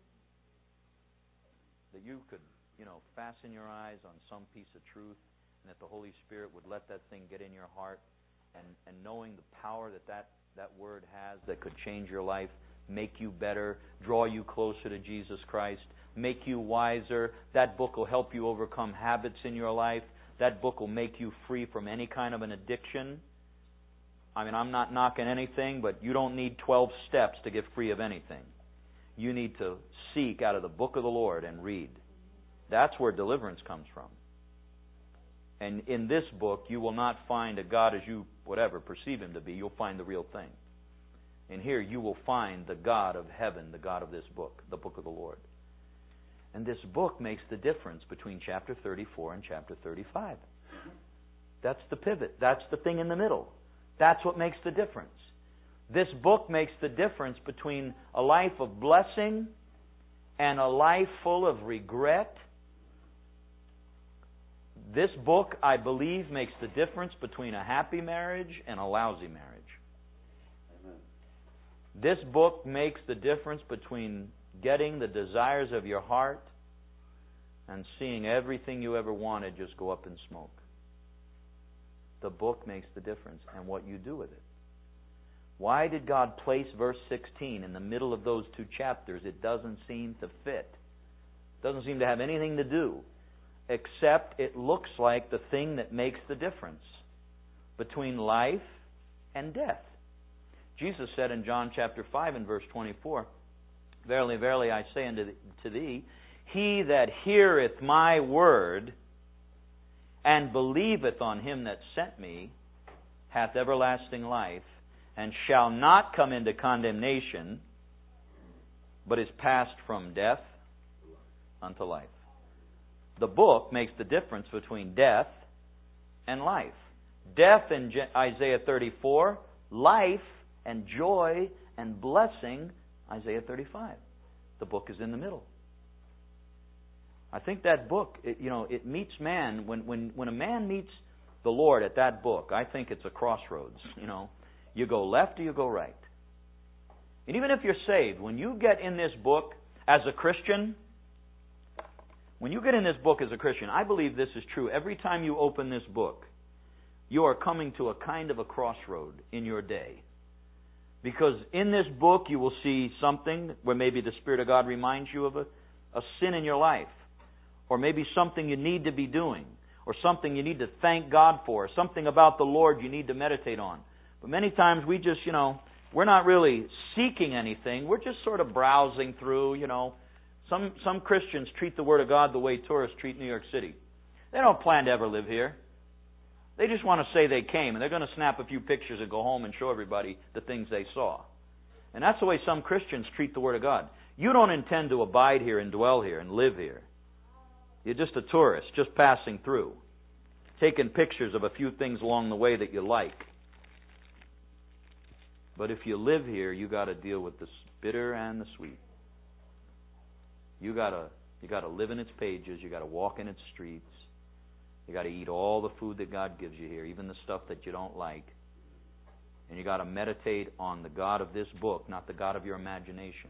That you could, fasten your eyes on some piece of truth, and that the Holy Spirit would let that thing get in your heart, and knowing the power that word has that could change your life, make you better, draw you closer to Jesus Christ, make you wiser. That book will help you overcome habits in your life. That book will make you free from any kind of an addiction. I mean, I'm not knocking anything, but you don't need 12 steps to get free of anything. You need to seek out of the book of the Lord and read. That's where deliverance comes from. And in this book, you will not find a God as you, perceive Him to be. You'll find the real thing. And here you will find the God of heaven, the God of this book, the book of the Lord. And this book makes the difference between chapter 34 and chapter 35. That's the pivot. That's the thing in the middle. That's what makes the difference. This book makes the difference between a life of blessing and a life full of regret. This book, I believe, makes the difference between a happy marriage and a lousy marriage. Amen. This book makes the difference between getting the desires of your heart and seeing everything you ever wanted just go up in smoke. The book makes the difference, and what you do with it. Why did God place verse 16 in the middle of those two chapters? It doesn't seem to fit. It doesn't seem to have anything to do, except it looks like the thing that makes the difference between life and death. Jesus said in John chapter 5 and verse 24, "Verily, verily, I say unto thee, he that heareth my word and believeth on him that sent me hath everlasting life, and shall not come into condemnation, but is passed from death unto life." The book makes the difference between death and life. Death in Isaiah 34, life and joy and blessing, Isaiah 35. The book is in the middle. I think that book, it meets man. When a man meets the Lord at that book, I think it's a crossroads. You go left or you go right. And even if you're saved, when you get in this book as a Christian, I believe this is true. Every time you open this book, you are coming to a kind of a crossroad in your day. Because in this book you will see something where maybe the Spirit of God reminds you of a sin in your life. Or maybe something you need to be doing. Or something you need to thank God for. Or something about the Lord you need to meditate on. But many times we just, we're not really seeking anything. We're just sort of browsing through, Some Christians treat the Word of God the way tourists treat New York City. They don't plan to ever live here. They just want to say they came, and they're going to snap a few pictures and go home and show everybody the things they saw. And that's the way some Christians treat the Word of God. You don't intend to abide here and dwell here and live here. You're just a tourist, just passing through, taking pictures of a few things along the way that you like. But if you live here, you got to deal with the bitter and the sweet. You got to live in its pages. You got to walk in its streets. You got to eat all the food that God gives you here, even the stuff that you don't like. And you got to meditate on the God of this book, not the God of your imagination.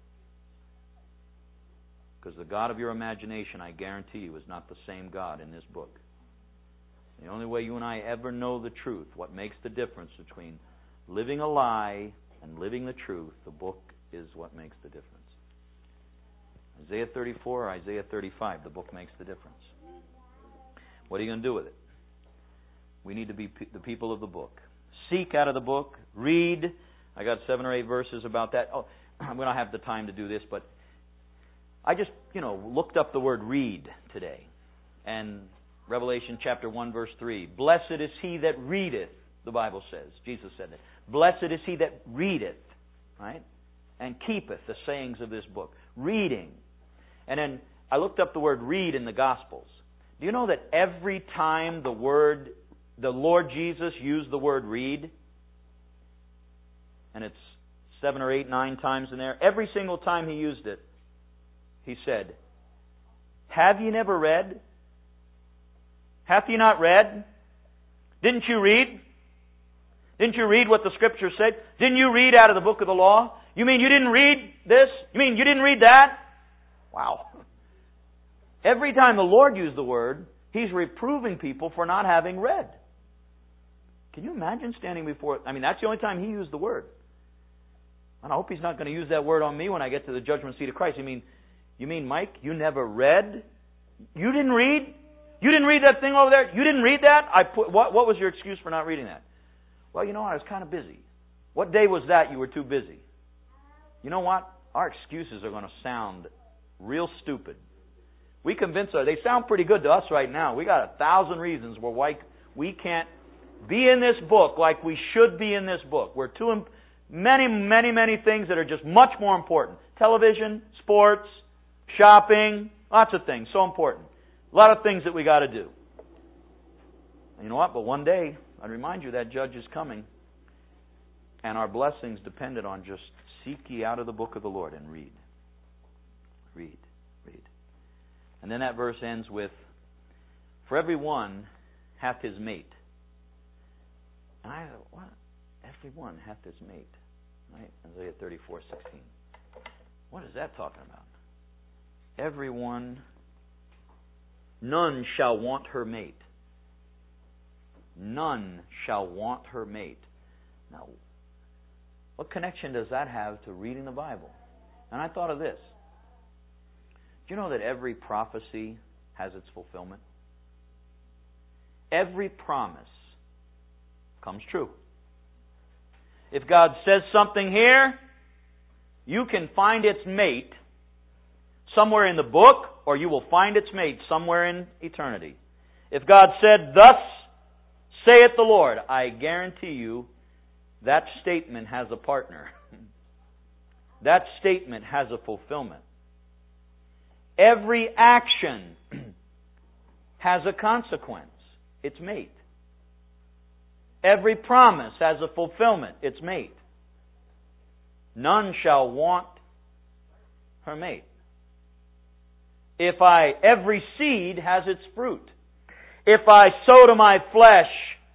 Because the God of your imagination, I guarantee you, is not the same God in this book. The only way you and I ever know the truth, what makes the difference between living a lie and living the truth, the book is what makes the difference. Isaiah 34 or Isaiah 35, the book makes the difference. What are you going to do with it? We need to be the people of the book. Seek out of the book. Read. I got 7 or 8 verses about that. Oh, we don't have the time to do this, but I just, looked up the word read today. And Revelation chapter 1, verse 3. Blessed is he that readeth, the Bible says. Jesus said that. Blessed is he that readeth, right? And keepeth the sayings of this book. Reading. And then I looked up the word read in the Gospels. Do you know that every time the Lord Jesus used the word read, and it's 7 or 8, 9 times in there, every single time He used it, He said, have ye never read? Hath ye not read? Didn't you read? Didn't you read what the Scripture said? Didn't you read out of the book of the law? You mean you didn't read this? You mean you didn't read that? Wow. Every time the Lord used the word, He's reproving people for not having read. Can you imagine standing before... that's the only time He used the word. And I hope He's not going to use that word on me when I get to the judgment seat of Christ. You mean, Mike, you never read? You didn't read? You didn't read that thing over there? You didn't read that? What was your excuse for not reading that? Well, I was kind of busy. What day was that you were too busy? You know what? Our excuses are going to sound real stupid. We convince they sound pretty good to us right now. We got 1,000 reasons why we can't be in this book like we should be in this book. We're too many, many, many things that are just much more important. Television, sports, shopping, lots of things, so important. A lot of things that we got to do. And you know what? But one day, I'd remind you that judge is coming, and our blessings depended on just seek ye out of the book of the Lord and read. Read. Read. And then that verse ends with, for every one hath his mate. And I thought, what? Every one hath his mate. Right? Isaiah 34:16. What is that talking about? Every one, none shall want her mate. None shall want her mate. Now, what connection does that have to reading the Bible? And I thought of this. Do you know that every prophecy has its fulfillment? Every promise comes true. If God says something here, you can find its mate somewhere in the book, or you will find its mate somewhere in eternity. If God said, thus saith the Lord, I guarantee you that statement has a partner. That statement has a fulfillment. Every action has a consequence. Its mate. Every promise has a fulfillment. Its mate. None shall want her mate. Every seed has its fruit. If I sow to my flesh,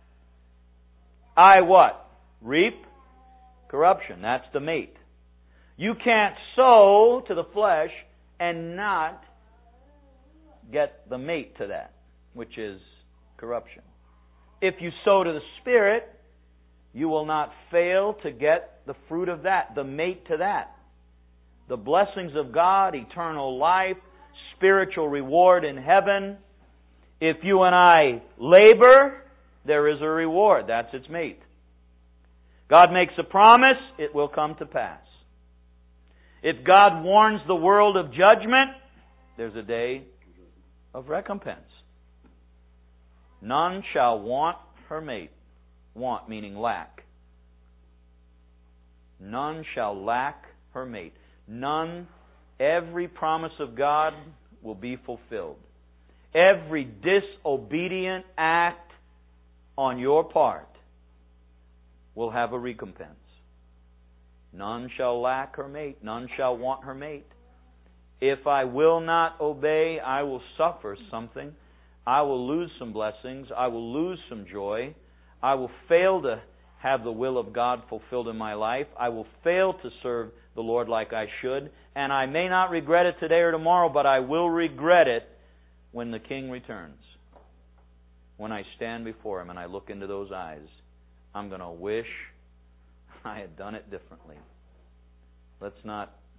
I what? Reap corruption. That's the mate. You can't sow to the flesh and not get the mate to that, which is corruption. If you sow to the Spirit, you will not fail to get the fruit of that, the mate to that. The blessings of God, eternal life, spiritual reward in heaven. If you and I labor, there is a reward. That's its mate. God makes a promise, it will come to pass. If God warns the world of judgment, there's a day of recompense. None shall want her mate. Want meaning lack. None shall lack her mate. None, every promise of God will be fulfilled. Every disobedient act on your part will have a recompense. None shall lack her mate. None shall want her mate. If I will not obey, I will suffer something. I will lose some blessings. I will lose some joy. I will fail to have the will of God fulfilled in my life. I will fail to serve the Lord like I should. And I may not regret it today or tomorrow, but I will regret it when the King returns. When I stand before Him and I look into those eyes, I'm going to wish I had done it differently. Let's not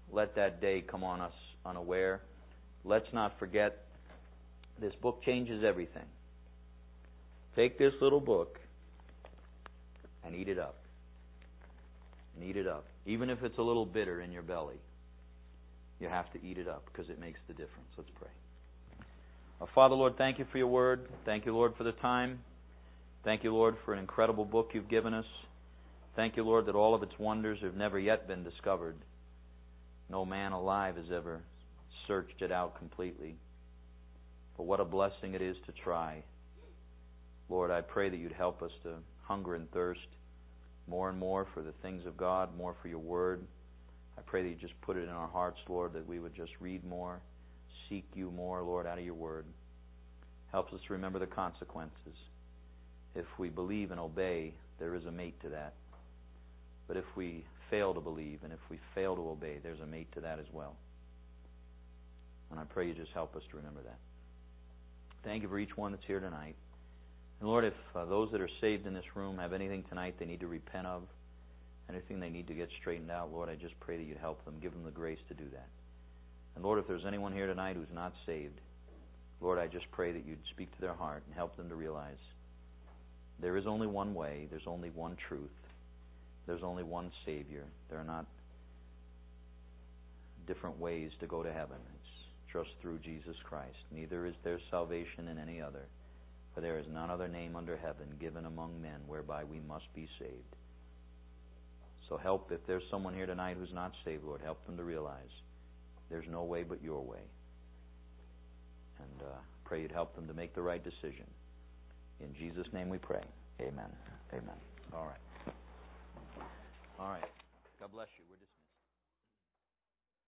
let that day come on us unaware. Let's not forget, this book changes everything. Take this little book and eat it up. And eat it up. Even if it's a little bitter in your belly, you have to eat it up because it makes the difference. Let's pray. Father, Lord, thank you for your word. Thank you, Lord, for the time. Thank you, Lord, for an incredible book you've given us. Thank you, Lord, that all of its wonders have never yet been discovered. No man alive has ever searched it out completely. But what a blessing it is to try. Lord, I pray that you'd help us to hunger and thirst more and more for the things of God, more for your word. I pray that you just put it in our hearts, Lord, that we would just read more, seek you more, Lord, out of your word. Helps us to remember the consequences. If we believe and obey, there is a mate to that. But if we fail to believe and if we fail to obey, there's a mate to that as well. And I pray you just help us to remember that. Thank you for each one that's here tonight. And Lord, if those that are saved in this room have anything tonight they need to repent of, anything they need to get straightened out, Lord, I just pray that you'd help them, give them the grace to do that. And Lord, if there's anyone here tonight who's not saved, Lord, I just pray that you'd speak to their heart and help them to realize there is only one way, there's only one truth, there's only one Savior. There are not different ways to go to heaven. It's just through Jesus Christ. Neither is there salvation in any other, for there is none other name under heaven given among men whereby we must be saved. So help, if there's someone here tonight who's not saved, Lord, help them to realize there's no way but your way. And pray you'd help them to make the right decision. In Jesus' name we pray. Amen. Amen. All right. All right. God bless you. We're dismissed.